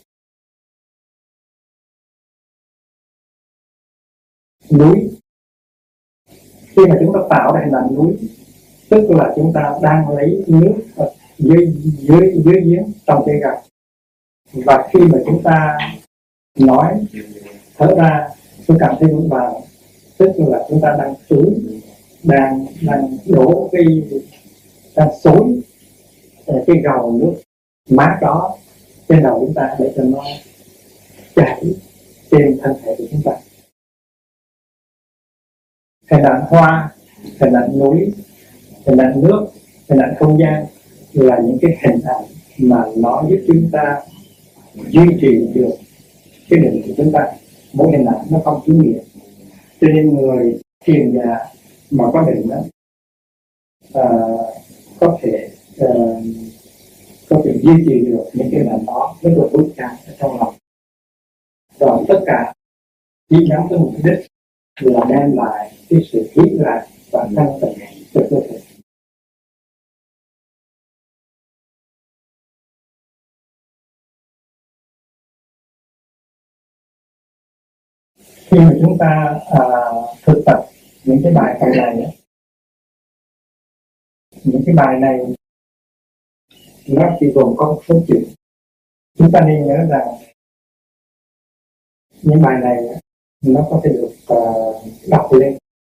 [SPEAKER 1] Núi, khi mà chúng ta tạo ra hình ảnh núi, tức là chúng ta đang lấy nước dưới giếng trong cái gầu. Và khi mà chúng ta nói thở ra tôi cảm thấy vững vàng, tức là chúng ta đang xối, đang đổ đang xối cái gầu nước mát đó trên đầu chúng ta để cho nó chảy trên thân thể của chúng ta. Hình ảnh hoa, hình ảnh núi, hình ảnh nước, hình ảnh không gian là những cái hình ảnh mà nó giúp chúng ta duy trì được cái định của chúng ta. Mỗi hình ảnh nó không chú nghĩa, cho nên người thiền giả mà có định đó có thể duy trì được những cái nền đó rất là vững chãi ở trong lòng, rồi tất cả chỉ nhắm tới một cái đích là đem lại cái sự khí lạc và thanh tịnh cho cơ thể. Khi mà chúng ta thực tập những cái bài này những cái bài này nó chỉ gồm có một số chữ. Chúng ta nên nhớ rằng những bài này nó có thể được đọc lên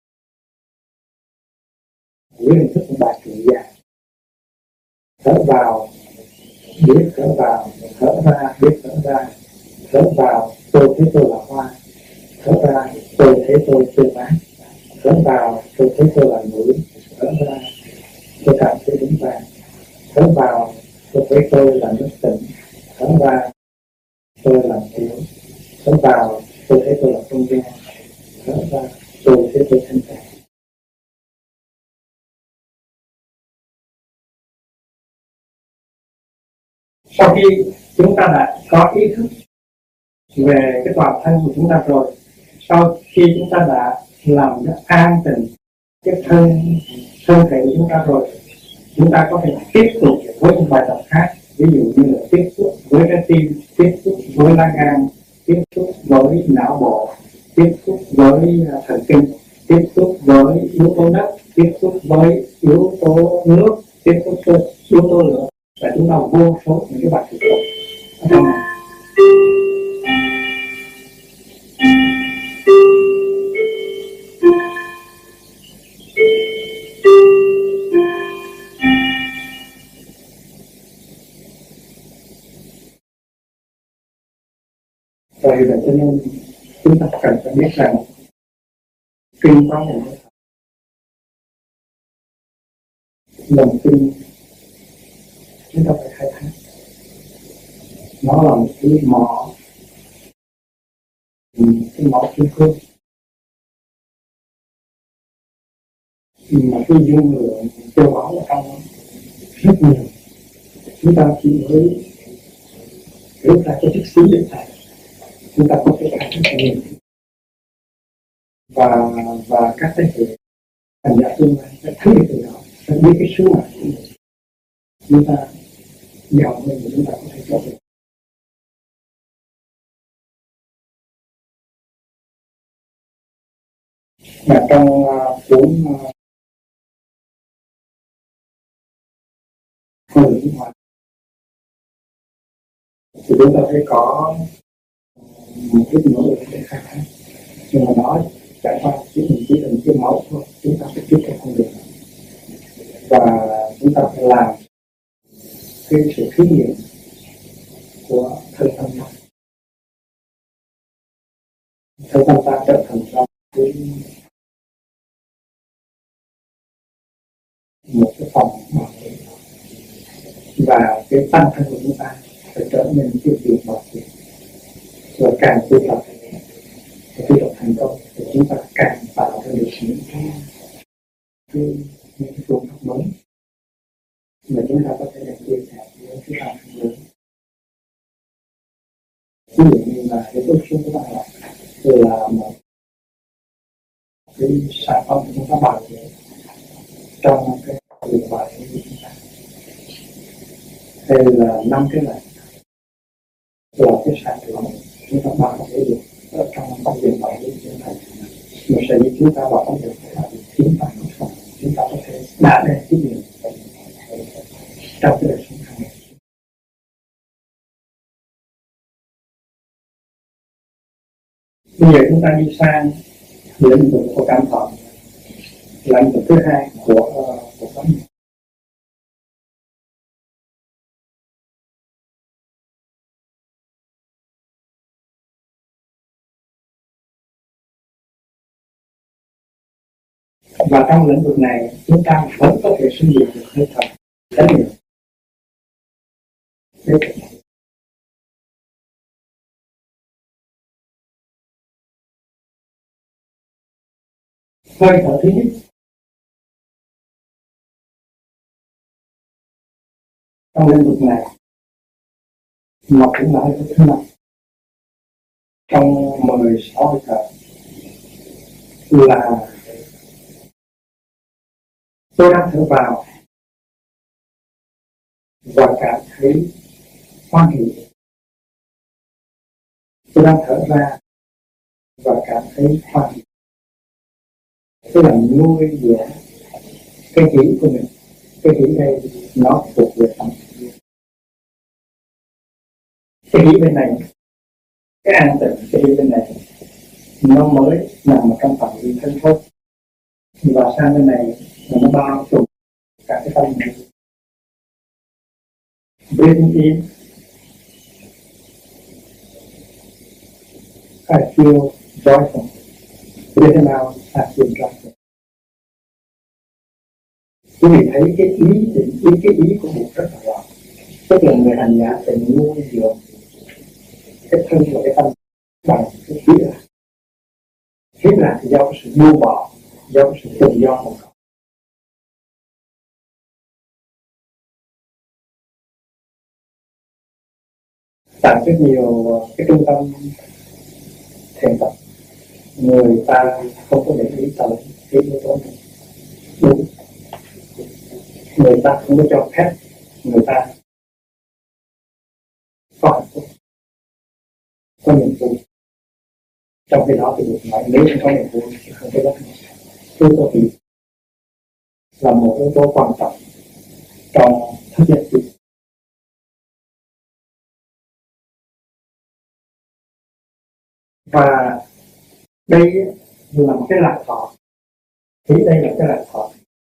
[SPEAKER 1] với hình thức một bài truyện dài, thở vào biết thở vào, thở ra biết thở ra, thở vào tôi thấy tôi là hoa, thở ra tôi thấy tôi tươi mát, thở vào tôi thấy tôi là mũi, thở ra tôi cảm thấy vững vàng, thở vào tôi thấy tôi là nước tỉnh, thở ra tôi là tiểu, thở vào tôi thấy tôi là không gian, thở ra tôi thấy tôi thanh thản. Sau khi chúng ta đã có ý thức về cái toàn thân của chúng ta rồi, sau khi chúng ta đã làm nó an tịnh cái thân thể của chúng ta rồi, chúng ta có thể tiếp tục với những bài tập khác, ví dụ như là tiếp xúc với trái tim, tiếp xúc với lá gan, tiếp xúc với não bộ, tiếp xúc với thần kinh, tiếp xúc với yếu tố đất, tiếp xúc với yếu tố nước, tiếp xúc với yếu tố lửa, và chúng ta vô số những cái bài thực tập ở trong này. Vậy cho nên chúng ta cần phải biết rằng kinh có một lòng tin chúng ta phải khai thác. Nó là một cái mỏ, cái mỏ kim cương, mà cái dung lượng châu báu ở trong rất nhiều. Chúng ta chỉ mới rút ra cái chút xíu điện này, chúng ta có thể khai thác nhiều. Và các thế hệ hành giả tương lai sẽ thấy được điều đó, sẽ biết cái sứ mạng của mình. Chúng ta giàu hơn thì chúng ta có thể cho được. Mà trong cuốn Con đường sinh hoạt thì chúng ta thấy có một cái nỗ lực để khai thác, nhưng mà nói trải qua chỉ là cái mẫu thôi, chúng ta phải tiếp theo con đường và chúng ta phải làm cái sự thí nghiệm của thân tâm ta. Thân tâm ta trở thành ra một cái phòng bảo vệ, và cái tâm thân của chúng ta phải trở nên cái việc bảo vệ. Và càng tu tập thành công thì chúng ta càng tạo ra được những cái phương pháp mới mà chúng ta có thể làm chia sẻ với cái bạn lớn. Ví dụ như là cái bước xuống của bạn là một cái sản phẩm chúng ta bảo vệ trong cái điện thoại của chúng ta, hay là 5 cái này là cái sản phẩm chúng ta bảo vệ được ở trong công điện thoại của chúng ta. Mà sẽ giúp chúng ta bảo vệ được là chúng ta có thể đã đến cái điều trong cái đời sống hàng ngày. Bây giờ chúng ta đi sang lĩnh vực của cảm thọ, lĩnh vực thứ hai của vấn đề. Và trong lĩnh vực này chúng ta vẫn có thể sử dụng được hơi thở rất nhiều. hơi thở thứ nhất trong lĩnh vực này mà cũng là hơi thở thứ năm trong 16 hơi thở là tôi đang thở vào và cảm thấy hoan hỷ, tôi đang thở ra và cảm thấy hoan hỷ. Tôi làm nuôi dưỡng cái hỷ của mình. Cái hỷ đây nó thuộc về tâm. Cái hỷ bên này, cái an tịnh, cái hỷ bên này nó mới nằm ở trong phạm vi thân thôi, và sang bên này là nó bao trùm cả cái tâm này. Breathing in, I feel joyful. Breathing out, I feel joyful. Quý vị thấy cái ý của Bụt rất là rõ. Tức là người hành giả phải nuôi dưỡng cái thân và cái tâm bằng cái khí lạc. Khí lạc thì do cái sự buông bỏ, do cái sự tự do mà có. Tại rất nhiều cái trung tâm thiền tập, người ta không có để ý tới cái yếu tố này. Đúng. Người ta không có cho phép người ta có hạnh phúc, có niềm vui. Trong khi đó thì được nói nếu không có niềm vui thì không có bất kỳ. Yếu tố gì là một yếu tố quan trọng trong thức giác gì. Và đây là một cái lạc thọ. Thì đây là cái lạc thọ.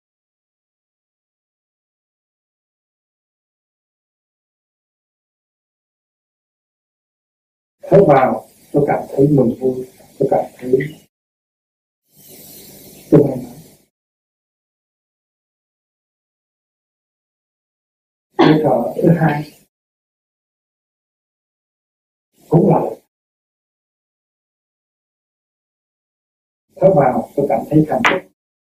[SPEAKER 1] Thở vào tôi cảm thấy mừng vui, tôi cảm thấy tôi may mắn. Hơi thở thứ hai cũng là thở vào tôi cảm thấy hạnh phúc,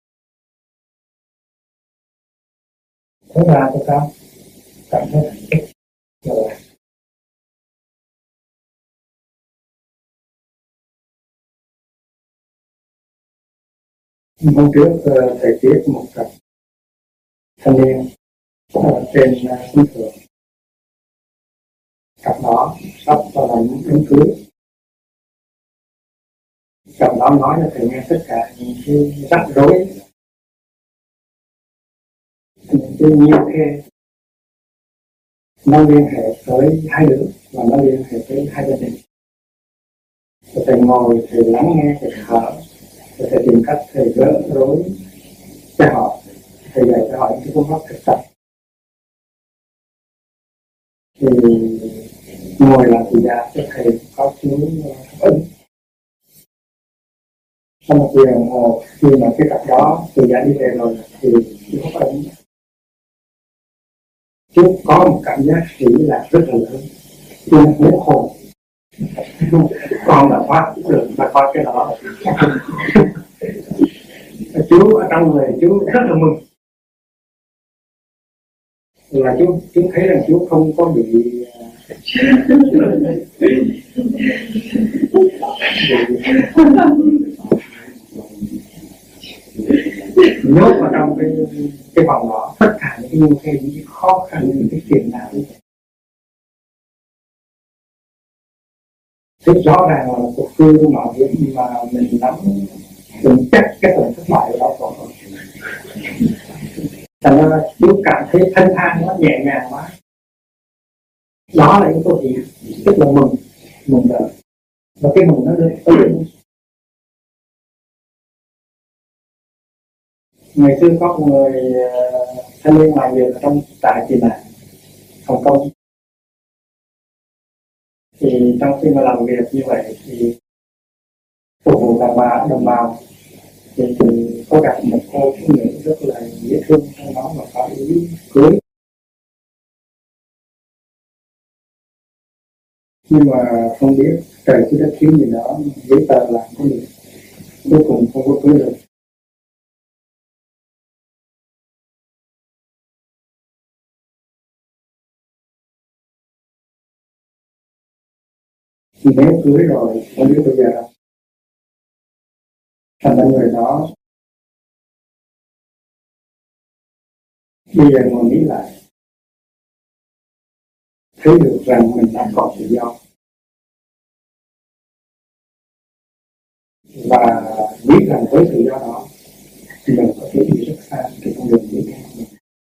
[SPEAKER 1] thở ra tôi cảm thấy hạnh phúc. Rồi hôm trước thầy tiếp một cặp thanh niên trên sân thượng. Cặp đó sắp vào làm đám cưới. Cặp đó nói cho thầy nghe tất cả những cái rắc rối, những cái nhiều khe nó liên hệ tới hai đứa và nó liên hệ tới hai gia đình. Rồi thầy ngồi, thầy lắng nghe, thầy thở, rồi thầy tìm cách thầy gỡ rối cho họ, thầy dạy cho họ những cái phương pháp thực tập. Thì ngồi làm thì ra cho thầy có chú ấn. Sau một giờ đồng hồ khi mà cái cặp đó từ đã đi về rồi thì chú có ấn. Chú có một cảm giác chỉ là rất là lớn, chú muốn hồn. Con là thoát được mà thoát cái đó. Chú ở trong người chú rất là mừng. Là chú thấy rằng chú không có bị nhốt vào trong cái vòng đó, tất cả những cái khe, những cái khó khăn, những cái phiền não. Rất rõ ràng là cuộc phương mạo hiểm mà mình nắm mình chắc cái phần thất bại đó còn. Thành ra chú cảm thấy thanh thản, nó nhẹ nhàng quá. Đó là những câu gì rất là mừng đời. Và cái mừng nó đến ngày xưa có một người thanh niên làm việc trong trại tị nạn Hồng Kông. Thì trong khi mà làm việc như vậy thì phục vụ đồng bào thì có gặp một cô phụ nữ rất là dễ thương, trong đó mà có ý cưới. Nhưng mà không biết trời chứ đất khiến gì đó, giấy tờ làm có gì cuối cùng không có cưới được. Nếu cưới rồi không biết bây giờ đâu, thành ra người đó bây giờ ngồi nghĩ lại thấy được rằng mình đã có tự do, và biết rằng với tự do đó thì mình có thể đi rất xa trên con đường đi theo mình.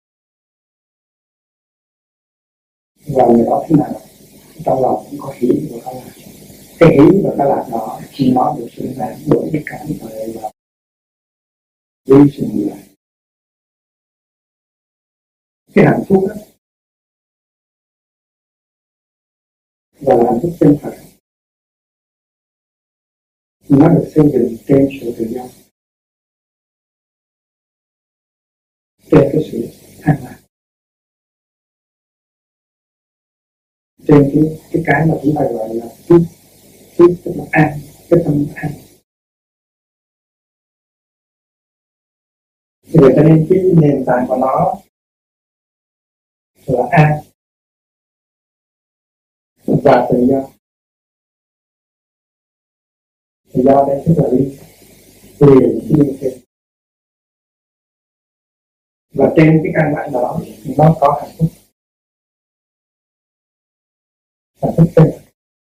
[SPEAKER 1] Và người đó thế nào trong lòng cũng có hỷ và có lạc. Cái hỷ và cái lạc đó khi nó được sinh ra bởi tất cả những người là hy sinh người, cái hạnh phúc đó và là hạnh phúc chân thật, nó được xây dựng trên sự tự do, trên cái sự an lạc, trên cái mà chúng ta gọi là peace, tức là an, cái tâm an. Vì cho nên cái nền tảng của nó là an và tự do. Tự do đây tức là liền trên, và trên cái căn bản đó nó có hạnh phúc, hạnh phúc chân.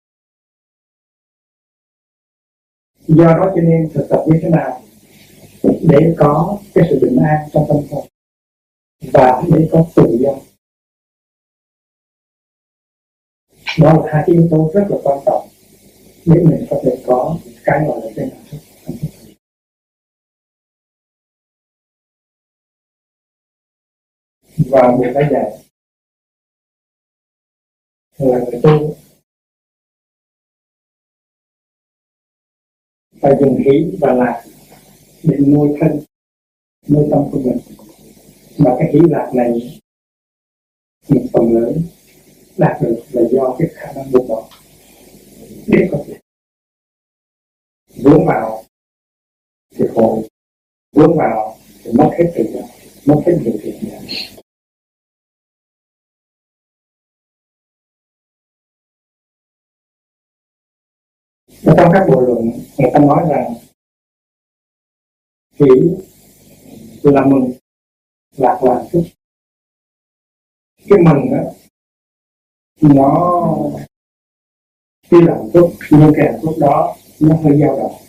[SPEAKER 1] Do đó cho nên thực tập như thế nào để có cái sự bình an trong tâm hồn và để có tự do, đó là hai cái yếu tố rất là quan trọng để mình có thể có cái gọi là chân hạnh phúc. Và người ta dạy là người tu phải dùng hỷ và lạc để nuôi thân, nuôi tâm của mình. Mà cái hỷ lạc này một phần lớn đạt được là do cái khả năng buông bỏ, để có thể vướng vào thì khổ, vướng vào thì mất hết tự do, mất hết điều kiện. Ở trong các bộ luận người ta nói rằng hỷ là mừng, lạc là hạnh phúc. Cái mừng đó nó khi là hạnh phúc, nhưng cái hạnh phúc đó nó hơi dao động.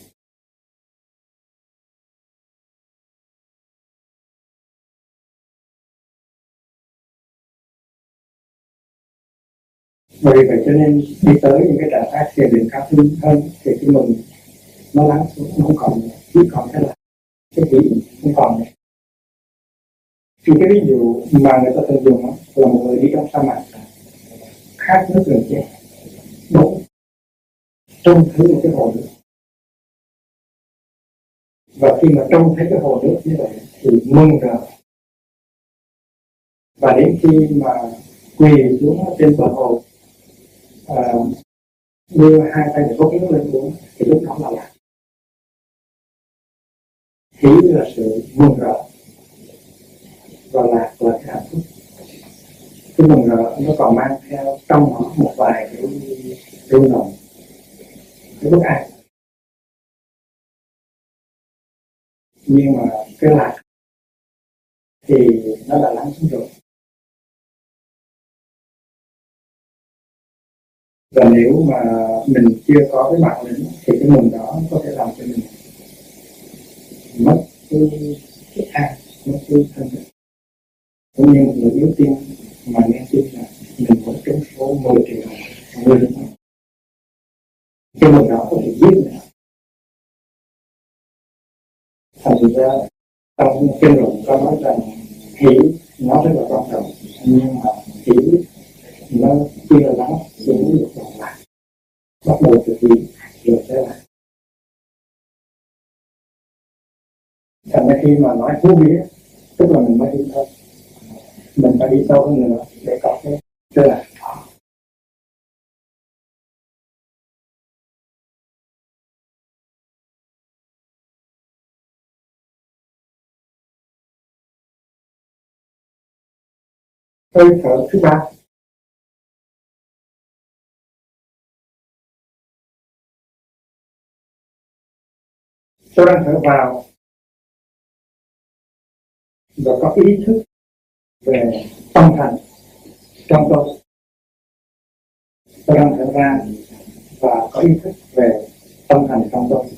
[SPEAKER 1] Bởi vậy cho nên đi tới những cái trạng thái thiền định cao hơn thì cái mừng nó lắng xuống, nó không còn nữa, chỉ còn cái là cái hỷ không còn nữa. Thì cái ví dụ mà người ta thường dùng là một người đi trong sa mạc khát nước gần chết, đúng, trông thấy một cái hồ nước, và khi mà trông thấy cái hồ nước như vậy thì mừng rồi, và đến khi mà quỳ xuống trên bờ hồ đưa hai tay để vốc nước lên uống thì lúc đó là lạc. Hỷ là sự mừng rỡ và lạc là cái hạnh phúc. Cái mừng rỡ nó còn mang theo trong nó một vài cái rung động, cái bất an, nhưng mà cái lạc thì nó đã lắng xuống rồi. Và nếu mà mình chưa có cái bản lĩnh thì cái mừng đó có thể làm cho mình mất cái an, mất cái thân thức. Cũng như một người yếu tim mà nghe tin là mình có trúng số 10 triệu người, cái mừng đó có thể giết mình. Thành ra trong kinh luận có nói rằng hỷ nó rất là quan trọng, nhưng mà hỷ nó chưa lắng xuống được còn lại, bắt đầu từ hỷ rồi sẽ lại. Thành ra khi mà nói thú vía tức là mình mới đi thôi, mình phải đi sâu hơn nữa để có cái là hơi thở thứ ba. Tôi đang thở vào và có ý thức về tâm thành trong tôi. Tôi đang thở ra và có ý thức về tâm thành trong tôi.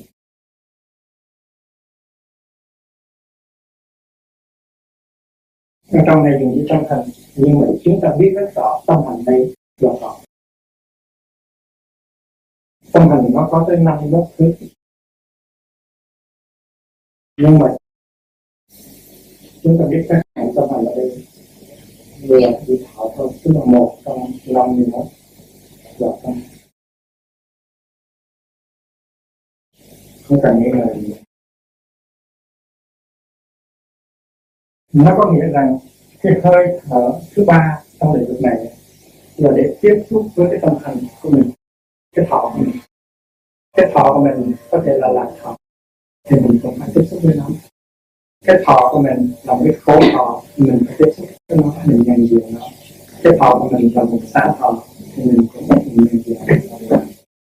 [SPEAKER 1] Ở trong này dùng chữ tâm thành, nhưng mà chúng ta biết rất rõ tâm thành đây là rõ. Tâm thành nó có tới 51 thứ, nhưng mà chúng ta biết các hạng tâm thành ở đây vừa chỉ thọ thôi, tức là một trong 51 là tâm. Không cần nghĩ ngợi gì. Nó có nghĩa rằng cái hơi thở thứ ba trong lĩnh vực này là để tiếp xúc với cái tâm thành của mình, cái thọ của mình. Cái thọ của mình có thể là lạc thọ, thì mình cũng phải tiếp xúc với nó. Cái thọ của mình là một cái khổ thọ, mình phải tiếp xúc với nó, mình nhận diện nó. Cái thọ của mình là một xả thọ, thì mình cũng phải nhận diện nó.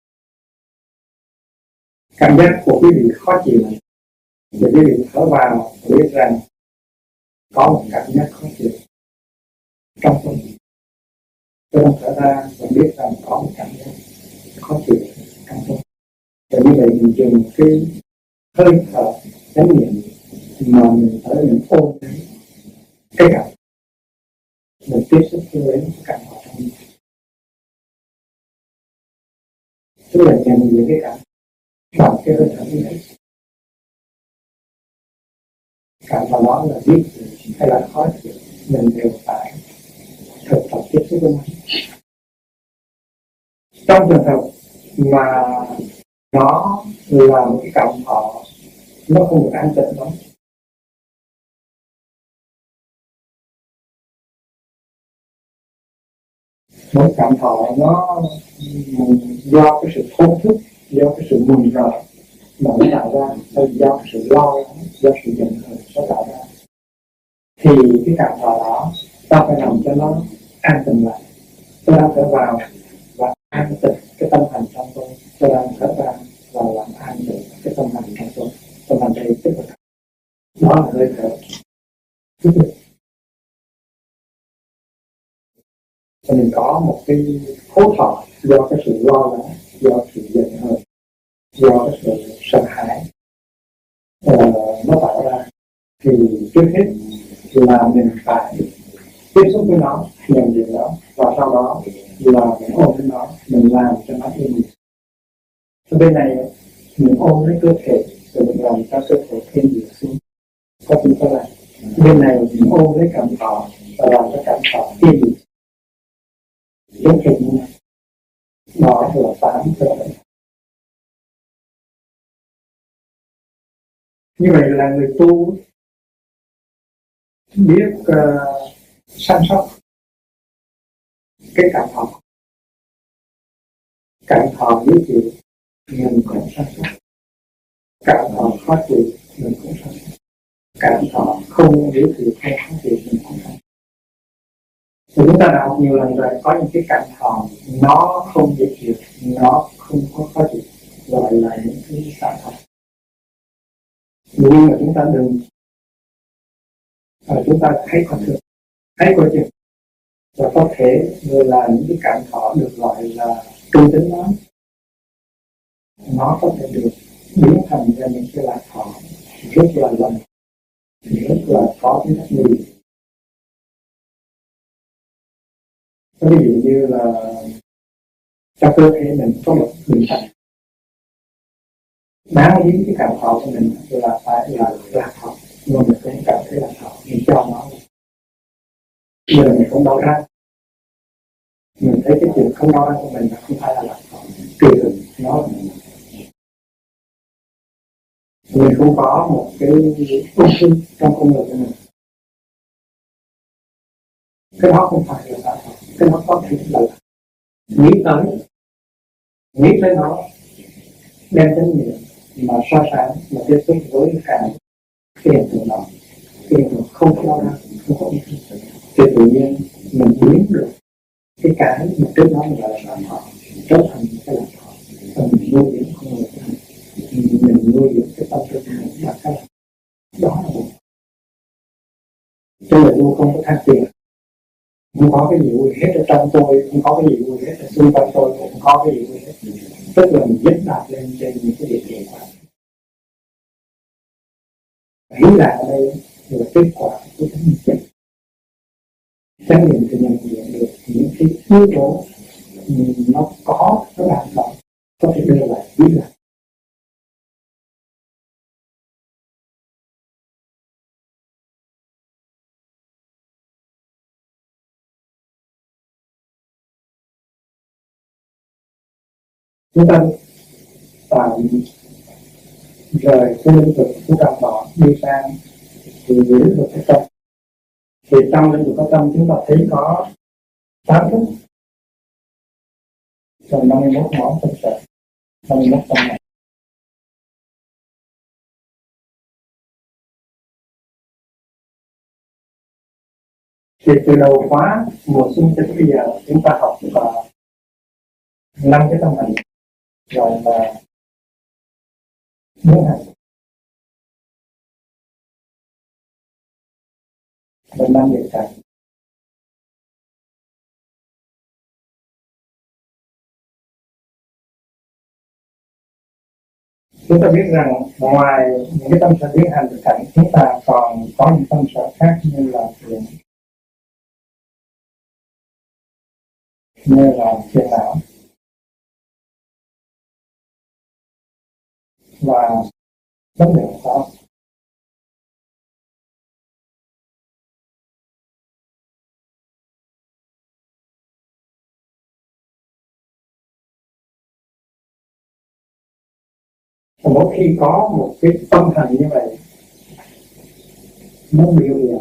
[SPEAKER 1] Cảm giác của quý vị khó chịu, thì quý vị thở vào biết rằng có một cảm giác khó chịu trong tôi. Tôi đang thở ra và biết rằng có một cảm giác khó chịu trong tôi. Và như vậy mình dùng cái hơi thở chánh niệm mà mình thở, mình ôm cái cảm, mình tiếp xúc với cái cảm ở trong mình, tức là nhận diện cái cảm bằng cái hơi thở như thế. Cảm vào đó là biết hay là khó chịu, mình đều phải thực tập tiếp xúc với nó. Trong trường hợp mà nó là một cái cảm thọ, nó không được an tĩnh lắm, mỗi cảm thọ nó do cái sự thốn thức, do cái sự mừng rỡ mà nó tạo ra, hay do cái sự lo lắng, do sự giận hờn nó tạo ra, thì cái cảm thọ đó ta phải làm cho nó an tĩnh lại. Tôi đang thở vào và an tĩnh cái tâm hành trong tôi. Tôi đang thở ra và làm an tĩnh cái tâm hành trong tôi. Tâm hành đây tức là đó là hơi thở. Thì mình có một cái khổ thọ do cái sự lo lắng, do sự giận hờn, do cái sự sợ hãi nó tạo ra. Thì trước hết là mình phải tiếp xúc với nó, nhận diện nó, và sau đó là mình ôm với nó, mình làm cho nó yên nhịp. Ở bên này mình ôm lấy cơ thể rồi mình làm cho cơ thể thêm dịu xuống, có chúng ta làm. Bên này mình ôm lấy cảm thọ và làm cho cảm thọ thêm dịu, giống hệt như này. Đó là 8 cơ thể. Như vậy là người tu biết săn sóc cái cảm thọ. Cảm thọ dễ chịu mình cũng săn sóc, cảm thọ khó chịu mình cũng săn sóc, cảm thọ không dễ chịu hay khó chịu mình cũng săn sóc. Thì chúng ta đã học nhiều lần rồi, có những cái cảm thọ nó không dễ chịu, nó không có khó chịu, gọi là những cái cảm thọ. Nhưng mà chúng ta đừng chúng ta thấy có được, thấy có chừng, và có thể là những cái cảm thọ được gọi là trung tính nó có thể được biến thành ra những cái lạc thọ rất là lành, rất là có cái tác nguy. Ví dụ như là trong cơ thể mình có một bệnh tật, đáng lý cái cảm thọ của mình là phải là lạc thọ, nhưng mình cũng cảm thấy lạc thọ, mình cho nó. Giờ mình không đau ra, mình thấy cái chuyện không đau ra của mình là không phải là lạc thọ, trừ nó. Mình không có một cái ung thư trong con người của mình, cái đó không phải là lạc thọ, cái đó có thể là nghĩ tới nó, đem chánh niệm mà so sánh, mà tiếp xúc với cả cái hiện tượng đó, cái hiện tượng không có đau ra, không có ung thư, thì tự nhiên mình biến được cái mà trước đó mình gọi là lạc thọ trở thành cái lạc thọ, và mình nuôi dưỡng con người của mình nuôi dưỡng cái tâm thức đặt cái đó là tôi là tôi không có tham tiền, không có cái gì vui hết ở trong tôi, không có cái gì vui hết ở xung quanh tôi, không có cái gì vui hết. Tức là mình dứt đạt lên trên những cái địa điểm này. Nghĩ là ở đây là kết quả của chánh niệm. Chánh niệm thì nhận diện được những cái yếu tố nó có, nó đạt được, có thể đưa lại biết lại. Chúng ta rời cái lĩnh vực của tâm đó đi sang thì lĩnh vực của tâm. Thì trong lĩnh vực của tâm chúng ta thấy có 8 thức, rồi 51 món tâm sở, 51 tâm này. Thì từ đầu khóa mùa xuân cho tới bây giờ chúng ta học là 5 cái tâm hành, rồi là 4 hành, rồi 5 việc cảnh. Chúng ta biết rằng ngoài những cái tâm sở biến hành thực cảnh, chúng ta còn có những tâm sở khác như là thiện, như là phiền não và bất định sao. Mỗi khi có một cái tâm hành như vậy nó biểu hiện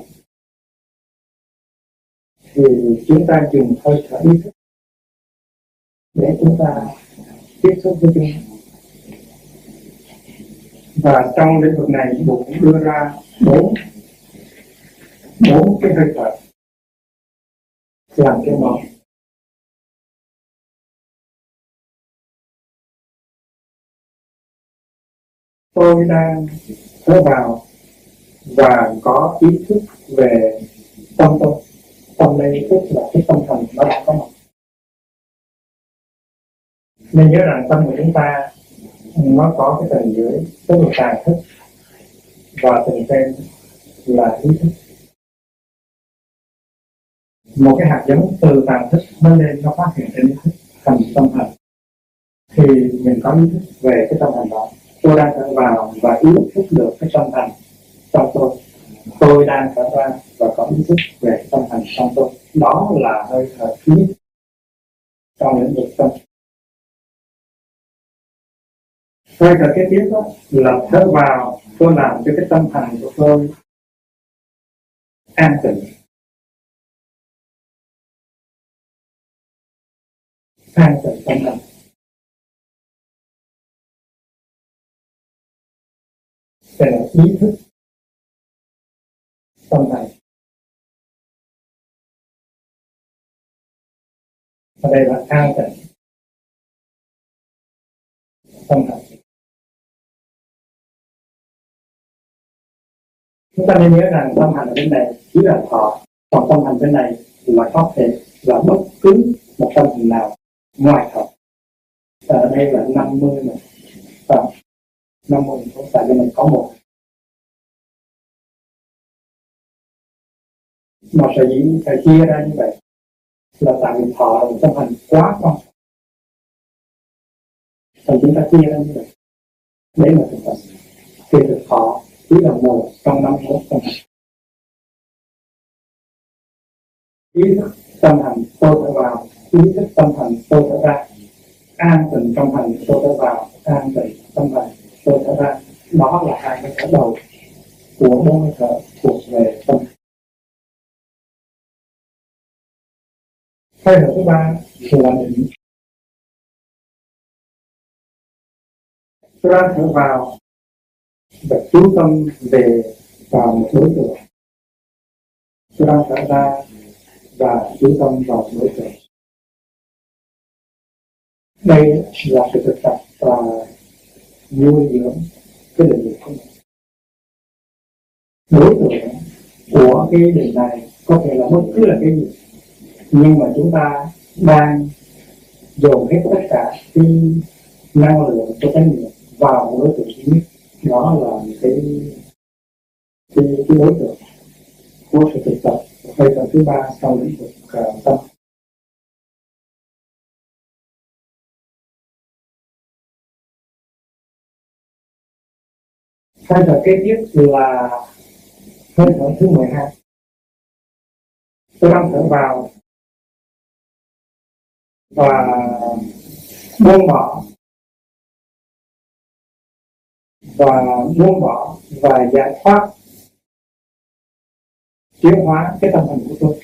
[SPEAKER 1] thì chúng ta dùng hơi thở ý thức để chúng ta tiếp xúc với chúng. Và trong lĩnh vực này cũng đưa ra bốn cái hơi thở làm cái món. Tôi đang thở vào và có ý thức về tâm tôi. Tâm đây tức là cái tâm hành nó đã có mặt. Nên nhớ rằng tâm của chúng ta nó có cái tầng dưới tức là tàng thức và tầng trên là ý thức. Một cái hạt giống từ tàng thức nó lên, nó phát hiện trên ý thức thành tâm hành, thì mình có ý thức về cái tâm hành đó. Tôi đang thở vào và ý thức được cái tâm hành trong tôi. Tôi đang thở ra và có ý thức về cái tâm hành trong tôi. Đó là hơi thở thứ nhất trong lĩnh vực tâm. Hơi thở kế tiếp đó là thở vào, tôi làm cho cái tâm hành của tôi an tịnh. An tịnh tâm hành. Đây là ý thức tâm hành. Và đây là an tịnh tâm hành. Chúng ta nên nhớ rằng tâm hành ở bên này chỉ là thọ, còn tâm hành bên này là có thể là bất cứ một tâm hành nào ngoài thọ. Ở đây là 50 này, và 50 tại vì mình có một. Mà sở dĩ phải chia ra như vậy là tại vì thọ là một tâm hành quá quan trọng. Còn chúng ta chia ra như vậy đấy là thực tập. Thì thực thọ chỉ là một trong 51 tâm hành. Ý thức tâm hành tôi thở vào, ý thức tâm hành tôi thở ra, an tịnh tâm hành tôi thở vào, an tịnh tâm hành tôi thở ra. Đó là hai cái thở đầu của 4 hơi thở thuộc về tâm. Hơi thở thứ ba là định. Tôi đang thở vào và chú tâm về vào một đối tượng. Tôi đang thở ra và chú tâm vào đối tượng. Đây là sự thực tập và nuôi dưỡng cái định lực của mình. đối tượng của cái định này có thể là bất cứ là cái gì, nhưng mà chúng ta đang dồn hết tất cả cái năng lượng cho cái nghiệp vào đối tượng duy nhất, đó là cái đối tượng của sự thực tập. Hơi thở thứ ba trong lĩnh vực tâm. Hơi thở kế tiếp là hơi thở thứ 12. Tôi đang thở vào và buông bỏ và giải thoát, chuyển hóa cái tâm hình của tôi.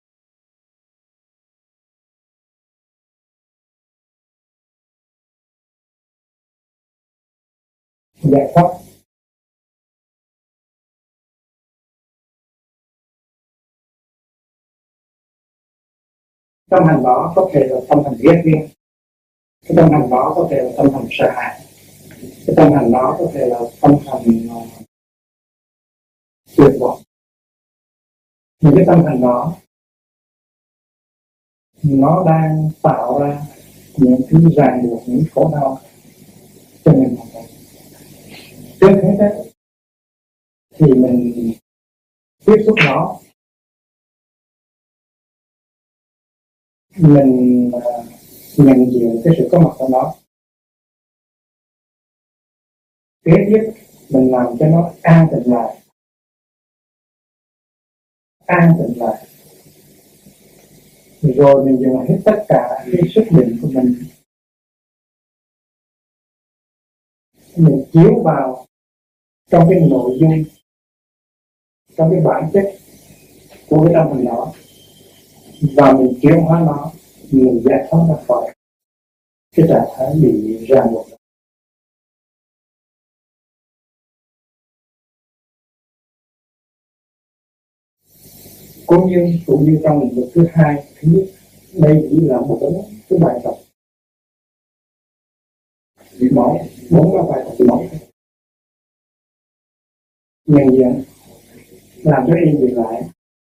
[SPEAKER 1] Giải thoát tâm hành đó có thể là tâm hành ghét ghen, cái tâm hành đó có thể là tâm hành sợ hãi, cái tâm hành đó có thể là tâm hành tuyệt vọng. Những cái tâm hành đó nó đang tạo ra những thứ ràng buộc, những khổ đau cho mình. Trước hết thì mình tiếp xúc nó, mình nhận diện cái sự có mặt của nó. Kế tiếp mình làm cho nó an tịnh lại, rồi mình dùng hết tất cả cái sức định của mình chiếu vào trong cái nội dung, trong cái bản chất của cái tâm mình đó, và mình chuyển hóa nó, mình giải thoát ra khỏi cái trạng thái bị ràng buộc. Cũng như trong lĩnh vực thứ hai, thứ nhất, đây chỉ là một cái bài tập bốn là bài tập mỏi, nhận diện, làm cho yên vị lại,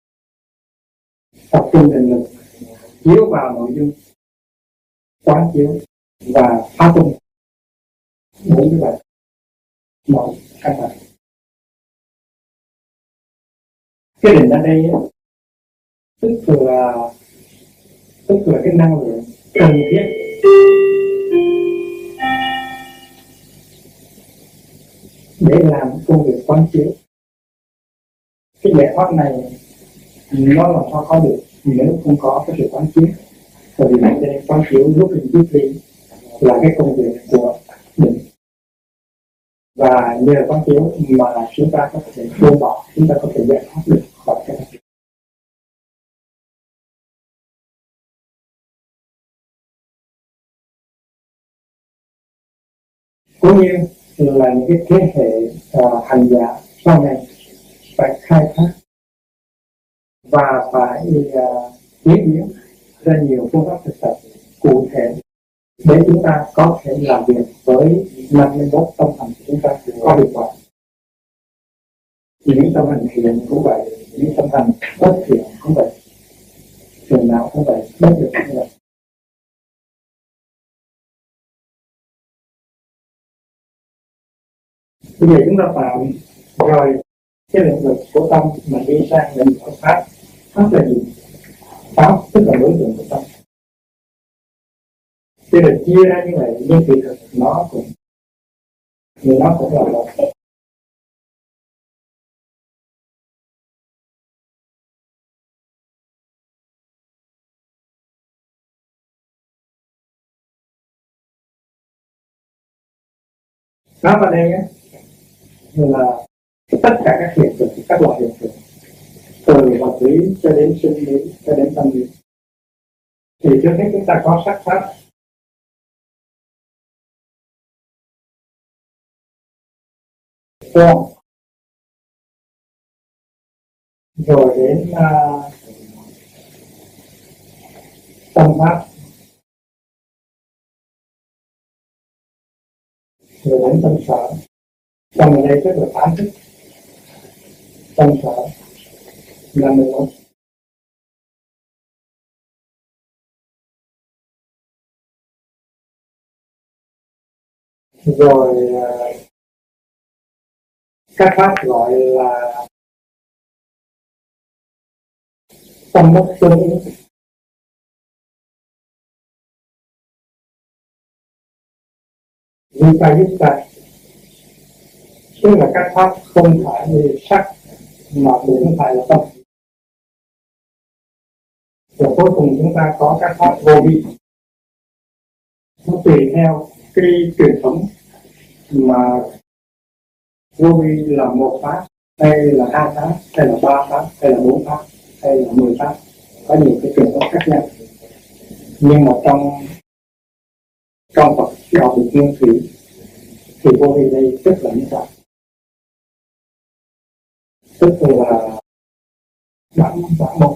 [SPEAKER 1] tập trung định lực, chiếu vào nội dung, quán chiếu và phá tung bốn cái bài mỏi căn bản. Cái định ở đây tức là cái năng lượng cần thiết để làm công việc quán chiếu. Cái giải thoát này nó làm sao có được nếu không có cái sự quán chiếu. Bởi vì cho nên quán chiếu lúc mình biết đi là cái công việc của định, và nhờ quán chiếu mà chúng ta có thể buông bỏ, chúng ta có thể giải thoát được khỏi cái này. Cũng như là những cái thế hệ hành giả sau này phải khai thác và phải chế biến ra nhiều phương pháp thực tập cụ thể để chúng ta có thể làm việc với 51 tâm hành của chúng ta có hiệu quả. Những tâm hành thiện cũng vậy, những tâm hành bất thiện cũng vậy, phiền não cũng vậy, bất lực cũng vậy. Bây giờ chúng ta tạo rồi cái lĩnh vực của tâm mà đi sang lĩnh vực của pháp. Pháp là gì? Pháp tức là đối tượng của tâm. Cho nên chia ra như vậy, nhưng kỳ thực nó cũng là một. Pháp ở đây là tất cả các hiện tượng, các loại hiện tượng, từ vật lý cho đến sinh lý cho đến tâm lý. Thì trước hết chúng ta có sắc pháp, form, rồi đến tâm pháp, rồi đến tâm sở. Tâm ở đây tức là tám thức. tâm sở 51. Rồi các pháp gọi là tâm bất tương ứng. Vipa tức là các pháp không phải như sắc mà cũng không phải là tâm. Rồi cuối cùng chúng ta có các pháp vô vi. Nó tùy theo cái truyền thống mà vô vi là một pháp hay là hai pháp hay là ba pháp hay là bốn pháp hay là 10 pháp, có nhiều cái truyền thống khác nhau. Nhưng mà trong Phật giáo Việt Nguyên Thủy thì vô vi đây tức là như vậy, tức là bản một,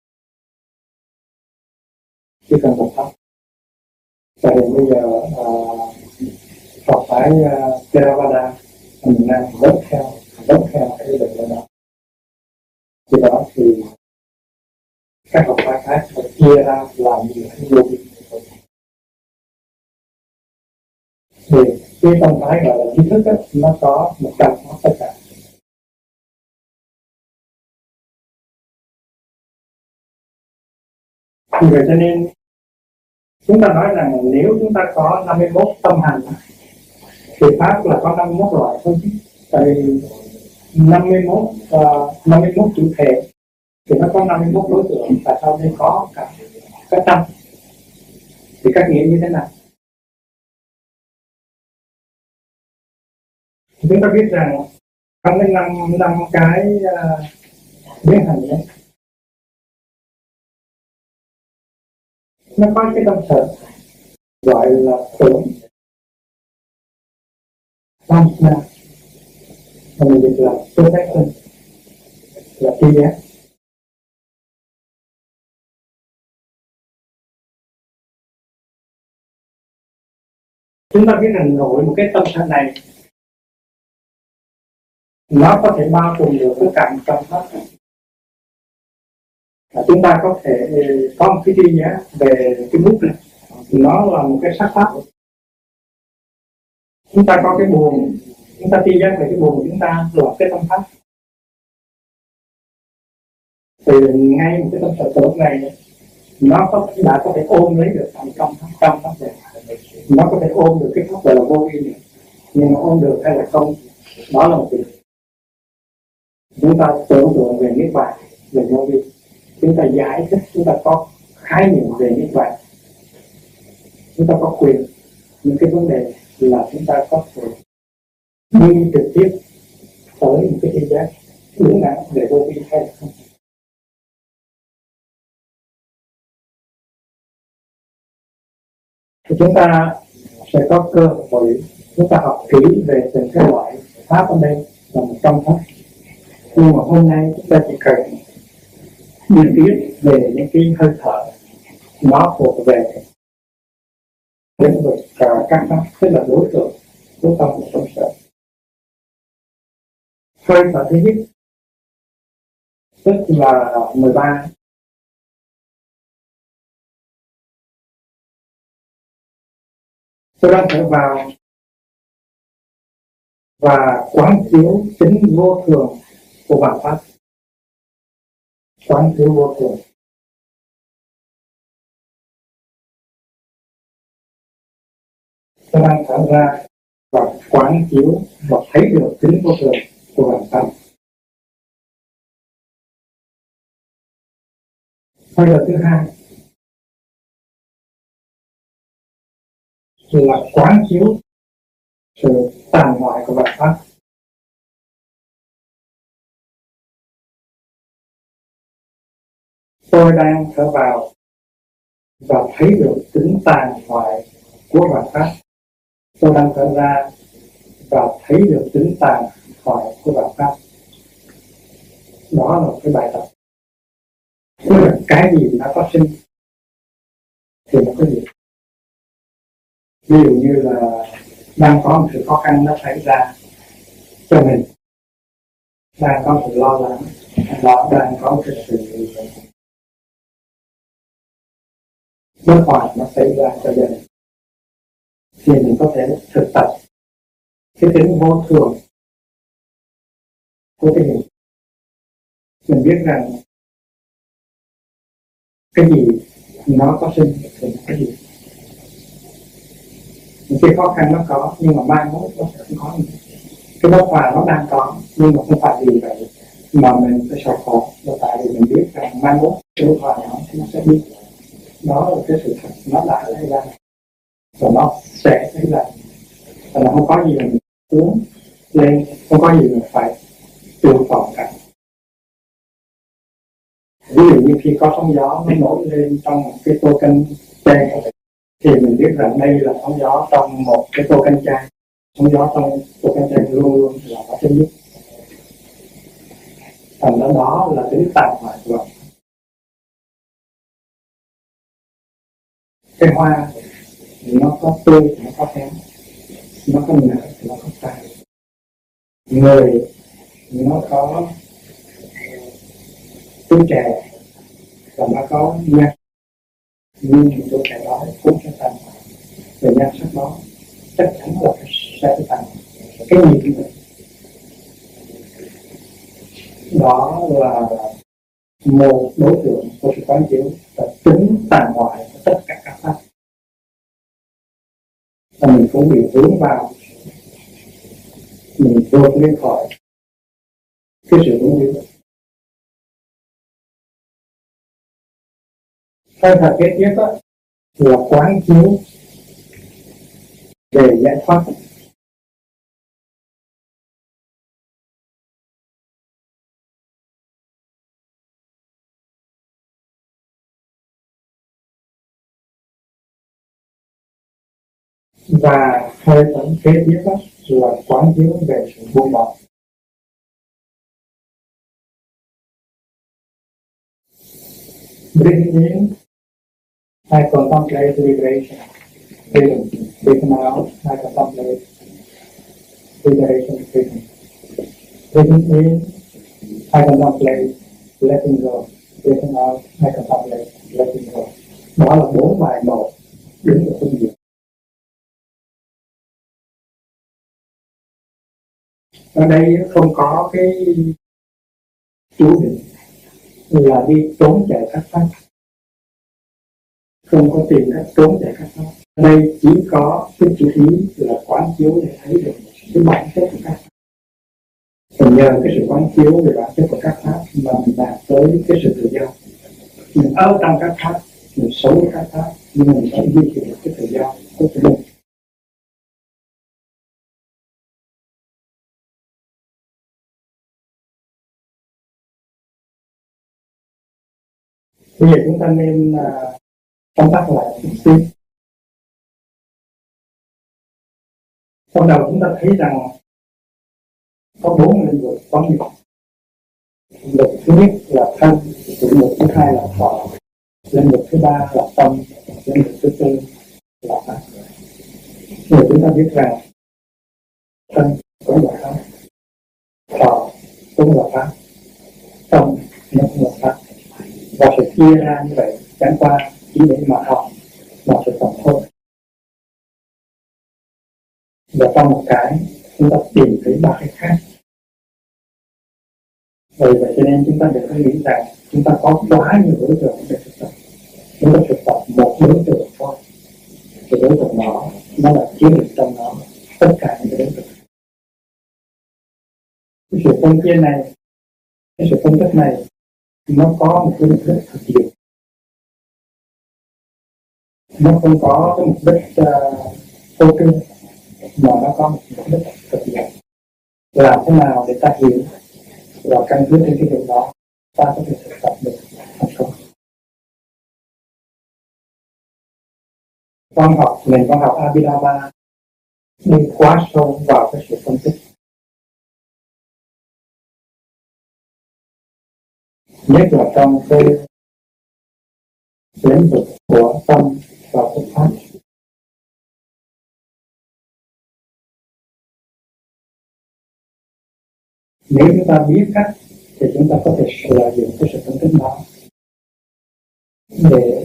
[SPEAKER 1] chỉ cần một pháp. Cho nên bây giờ Phật phải Theravada mình đang rất theo cái định đó. Vì đó thì các học phái khác phải chia ra làm nhiều cái vô vi. Thì cái tâm thái gọi là trí thức ấy, nó có 100 pháp tất cả. Vì vậy cho nên chúng ta nói rằng nếu chúng ta có 51 tâm hành thì pháp là có 51 loại thôi chứ. Tại vì 51 chủ thể thì nó có 51 đối tượng, tại sao đây có cả trăm? Thì các nghĩa như thế nào? Chúng ta biết rằng trong cái năm cái biến hành ấy, nó có cái tâm sở gọi là tưởng tâm na, mà mình dịch là perception, là tri giác. Chúng ta biết rằng nội một cái tâm sở này nó có thể bao trùm được tất cả 100 pháp. Chúng ta có thể có một cái tri giác về cái bút này, nó là một cái sắc pháp. Chúng ta có cái buồn, chúng ta tri giác về cái buồn, chúng ta là cái tâm pháp. Thì ngay một cái tâm sở tưởng này nó đã có thể ôm lấy được trong pháp này. Nó có thể ôm được cái pháp gọi là vô vi này. Nhưng mà ôm được hay là không, đó là một việc. Chúng ta tưởng tượng về niết bàn, về vô vi, chúng ta giải thích, chúng ta có khái niệm về niết bàn, chúng ta có quyền. Những cái vấn đề là chúng ta có thể đi trực tiếp tới một cái tri giác đúng đắn về vô vi hay là không. Thì chúng ta sẽ có cơ hội chúng ta học kỹ về từng cái loại pháp ở đây là 100 pháp. Nhưng mà hôm nay chúng ta chỉ cần biết về những cái hơi thở nó thuộc về lĩnh vực các pháp, tức là đối tượng của tâm của tâm sở. Hơi thở thứ nhất tức là 13. Tôi đang thở vào và quán chiếu tính vô thường của bản pháp. Quán chiếu vô thường. Tôi đang thở ra và quán chiếu và thấy được tính vô thường của bản pháp. Hơi thở thứ hai là quán chiếu sự tàn hoại của bản pháp. Tôi đang thở vào và thấy được tính tàn hoại của bản pháp. Tôi đang thở ra và thấy được tính tàn hoại của bản pháp. Đó là một cái bài tập. Tức là cái gì nó có sinh thì nó có diệt. Ví dụ như là đang có một sự khó khăn nó xảy ra cho mình, đang có sự lo lắng, đó đang có cái sự bất hòa nó xảy ra cho gia đình, thì mình có thể thực tập cái tính vô thường của cái gì. Mình biết rằng cái gì nó có sinh thì cái gì những cái khó khăn nó có, nhưng mà mai mốt nó sẽ không có nữa. Cái bất hòa nó đang có, nhưng mà không phải vì vậy mà mình phải sầu khổ, là tại vì mình biết rằng mai mốt cái bất hòa nó thì nó sẽ đi. Đó là cái sự thật, nó đã xảy ra và nó sẽ xảy ra, và nó không có gì mình muốn lên, không có gì mình phải tự phòng cả. Ví dụ như khi có sóng gió nó nổi lên trong một cái tô canh chai, thì mình biết rằng đây là sóng gió trong một cái tô canh chai. Sóng gió trong tô canh chai luôn luôn là nó chấm dứt. Thành ra đó là tính tàn hoại của lòng. Cái hoa nó có tươi thì nó có héo, nó có nở thì nó có phai. Người nó có tuổi trẻ và nó có nhan, nhưng tuổi trẻ đó cũng sẽ tàn hoại. Về nhan sắc đó chắc chắn là sẽ tàn hoại. Cái gì cũng vậy. Đó là một đối tượng của sự quán chiếu và tính tàn hoại của tất cả các pháp. Và mình cũng bị hướng vào, mình vượt lên khỏi cái sự đúng yếu. Cái thật kết nhất đó là quán chiếu về giải thoát. Và hơi thở kế tiếp đó là quán chiếu về sự buông bỏ. Breathing in, I contemplate liberation. Breathing out, I contemplate liberation, freedom. Breathing in, I contemplate letting go. Breathing out, I contemplate letting go. Đó là 4 bài một đứng ở phương diện. Ở đây không có cái chú định là đi trốn chạy các pháp, không có tìm cách trốn chạy các pháp. Ở đây chỉ có cái chủ ý là quán chiếu để thấy được cái bản chất của các pháp. Và nhờ cái sự quán chiếu về bản chất của các pháp mà mình đạt tới cái sự tự do. Mình ở trong các pháp, mình sống với các pháp, nhưng mình phải duy trì được cái tự do của mình. Bây giờ chúng ta nên tóm tắt lại một chút. Trong đầu chúng ta thấy rằng có 4 lĩnh vực quán niệm. Lĩnh vực thứ nhất là thân, lĩnh vực thứ hai là thọ, lĩnh vực thứ ba là tâm, lĩnh vực thứ tư là pháp. Rồi chúng ta biết rằng thân cũng là pháp, thọ cũng là pháp, tâm nó cũng là pháp, và sự chia ra như vậy chẳng qua chỉ để mà học mà sự tập thôi. Và trong một cái chúng ta tìm thấy 3 cái khác. Vậy cho nên chúng ta đừng có nghĩ rằng chúng ta có quá nhiều đối tượng để thực tập. Chúng ta thực tập một đối tượng thôi. Cái đối tượng đó nó là chứa đựng trong nó tất cả những cái đối tượng. Cái sự phân chia này, cái sự phân tích này nó có một cái mục đích thực dụng. Nó không có cái mục đích vô trương, mà nó có một mục đích thực dụng. Làm thế nào để ta hiểu và căn cứ trên cái điều đó ta có thể thực tập được thành công. Nền văn học Abhidhamma đi quá sâu vào cái sự phân tích, nhất là trong cái lĩnh vực của tâm và của pháp. Nếu chúng ta biết cách thì chúng ta có thể lợi dụng cái sự phân tích đó để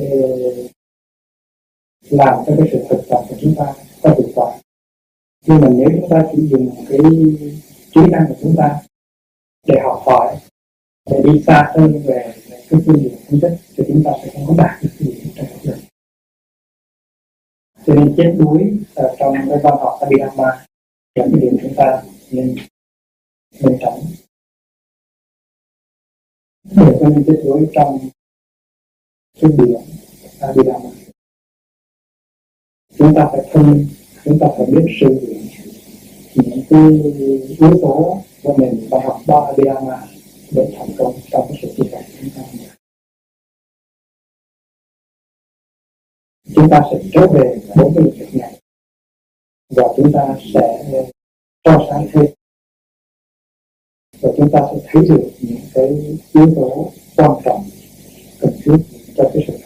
[SPEAKER 1] làm cho cái sự thực tập của chúng ta có hiệu quả. Nhưng mà nếu chúng ta chỉ dùng cái trí năng của chúng ta để học hỏi, để đi xa hơn về cái phương diện phân tích, thì chúng ta sẽ không có đạt được cái gì trong cuộc đời. Cho nên chết đuối ở trong cái văn học Abhidhamma là cái điểm chúng ta nên tránh. Để cho nên chết đuối trong cái điểm Abhidhamma, chúng ta phải chúng ta phải biết sử dụng những cái yếu tố của mình văn học ba Abhidhamma để thành công trong cái sự tu tập của chúng ta. Chúng ta sẽ trở về bốn cái lĩnh vực này và chúng ta sẽ so sánh thêm, và chúng ta sẽ thấy được những cái yếu tố quan trọng cần thiết cho cái sự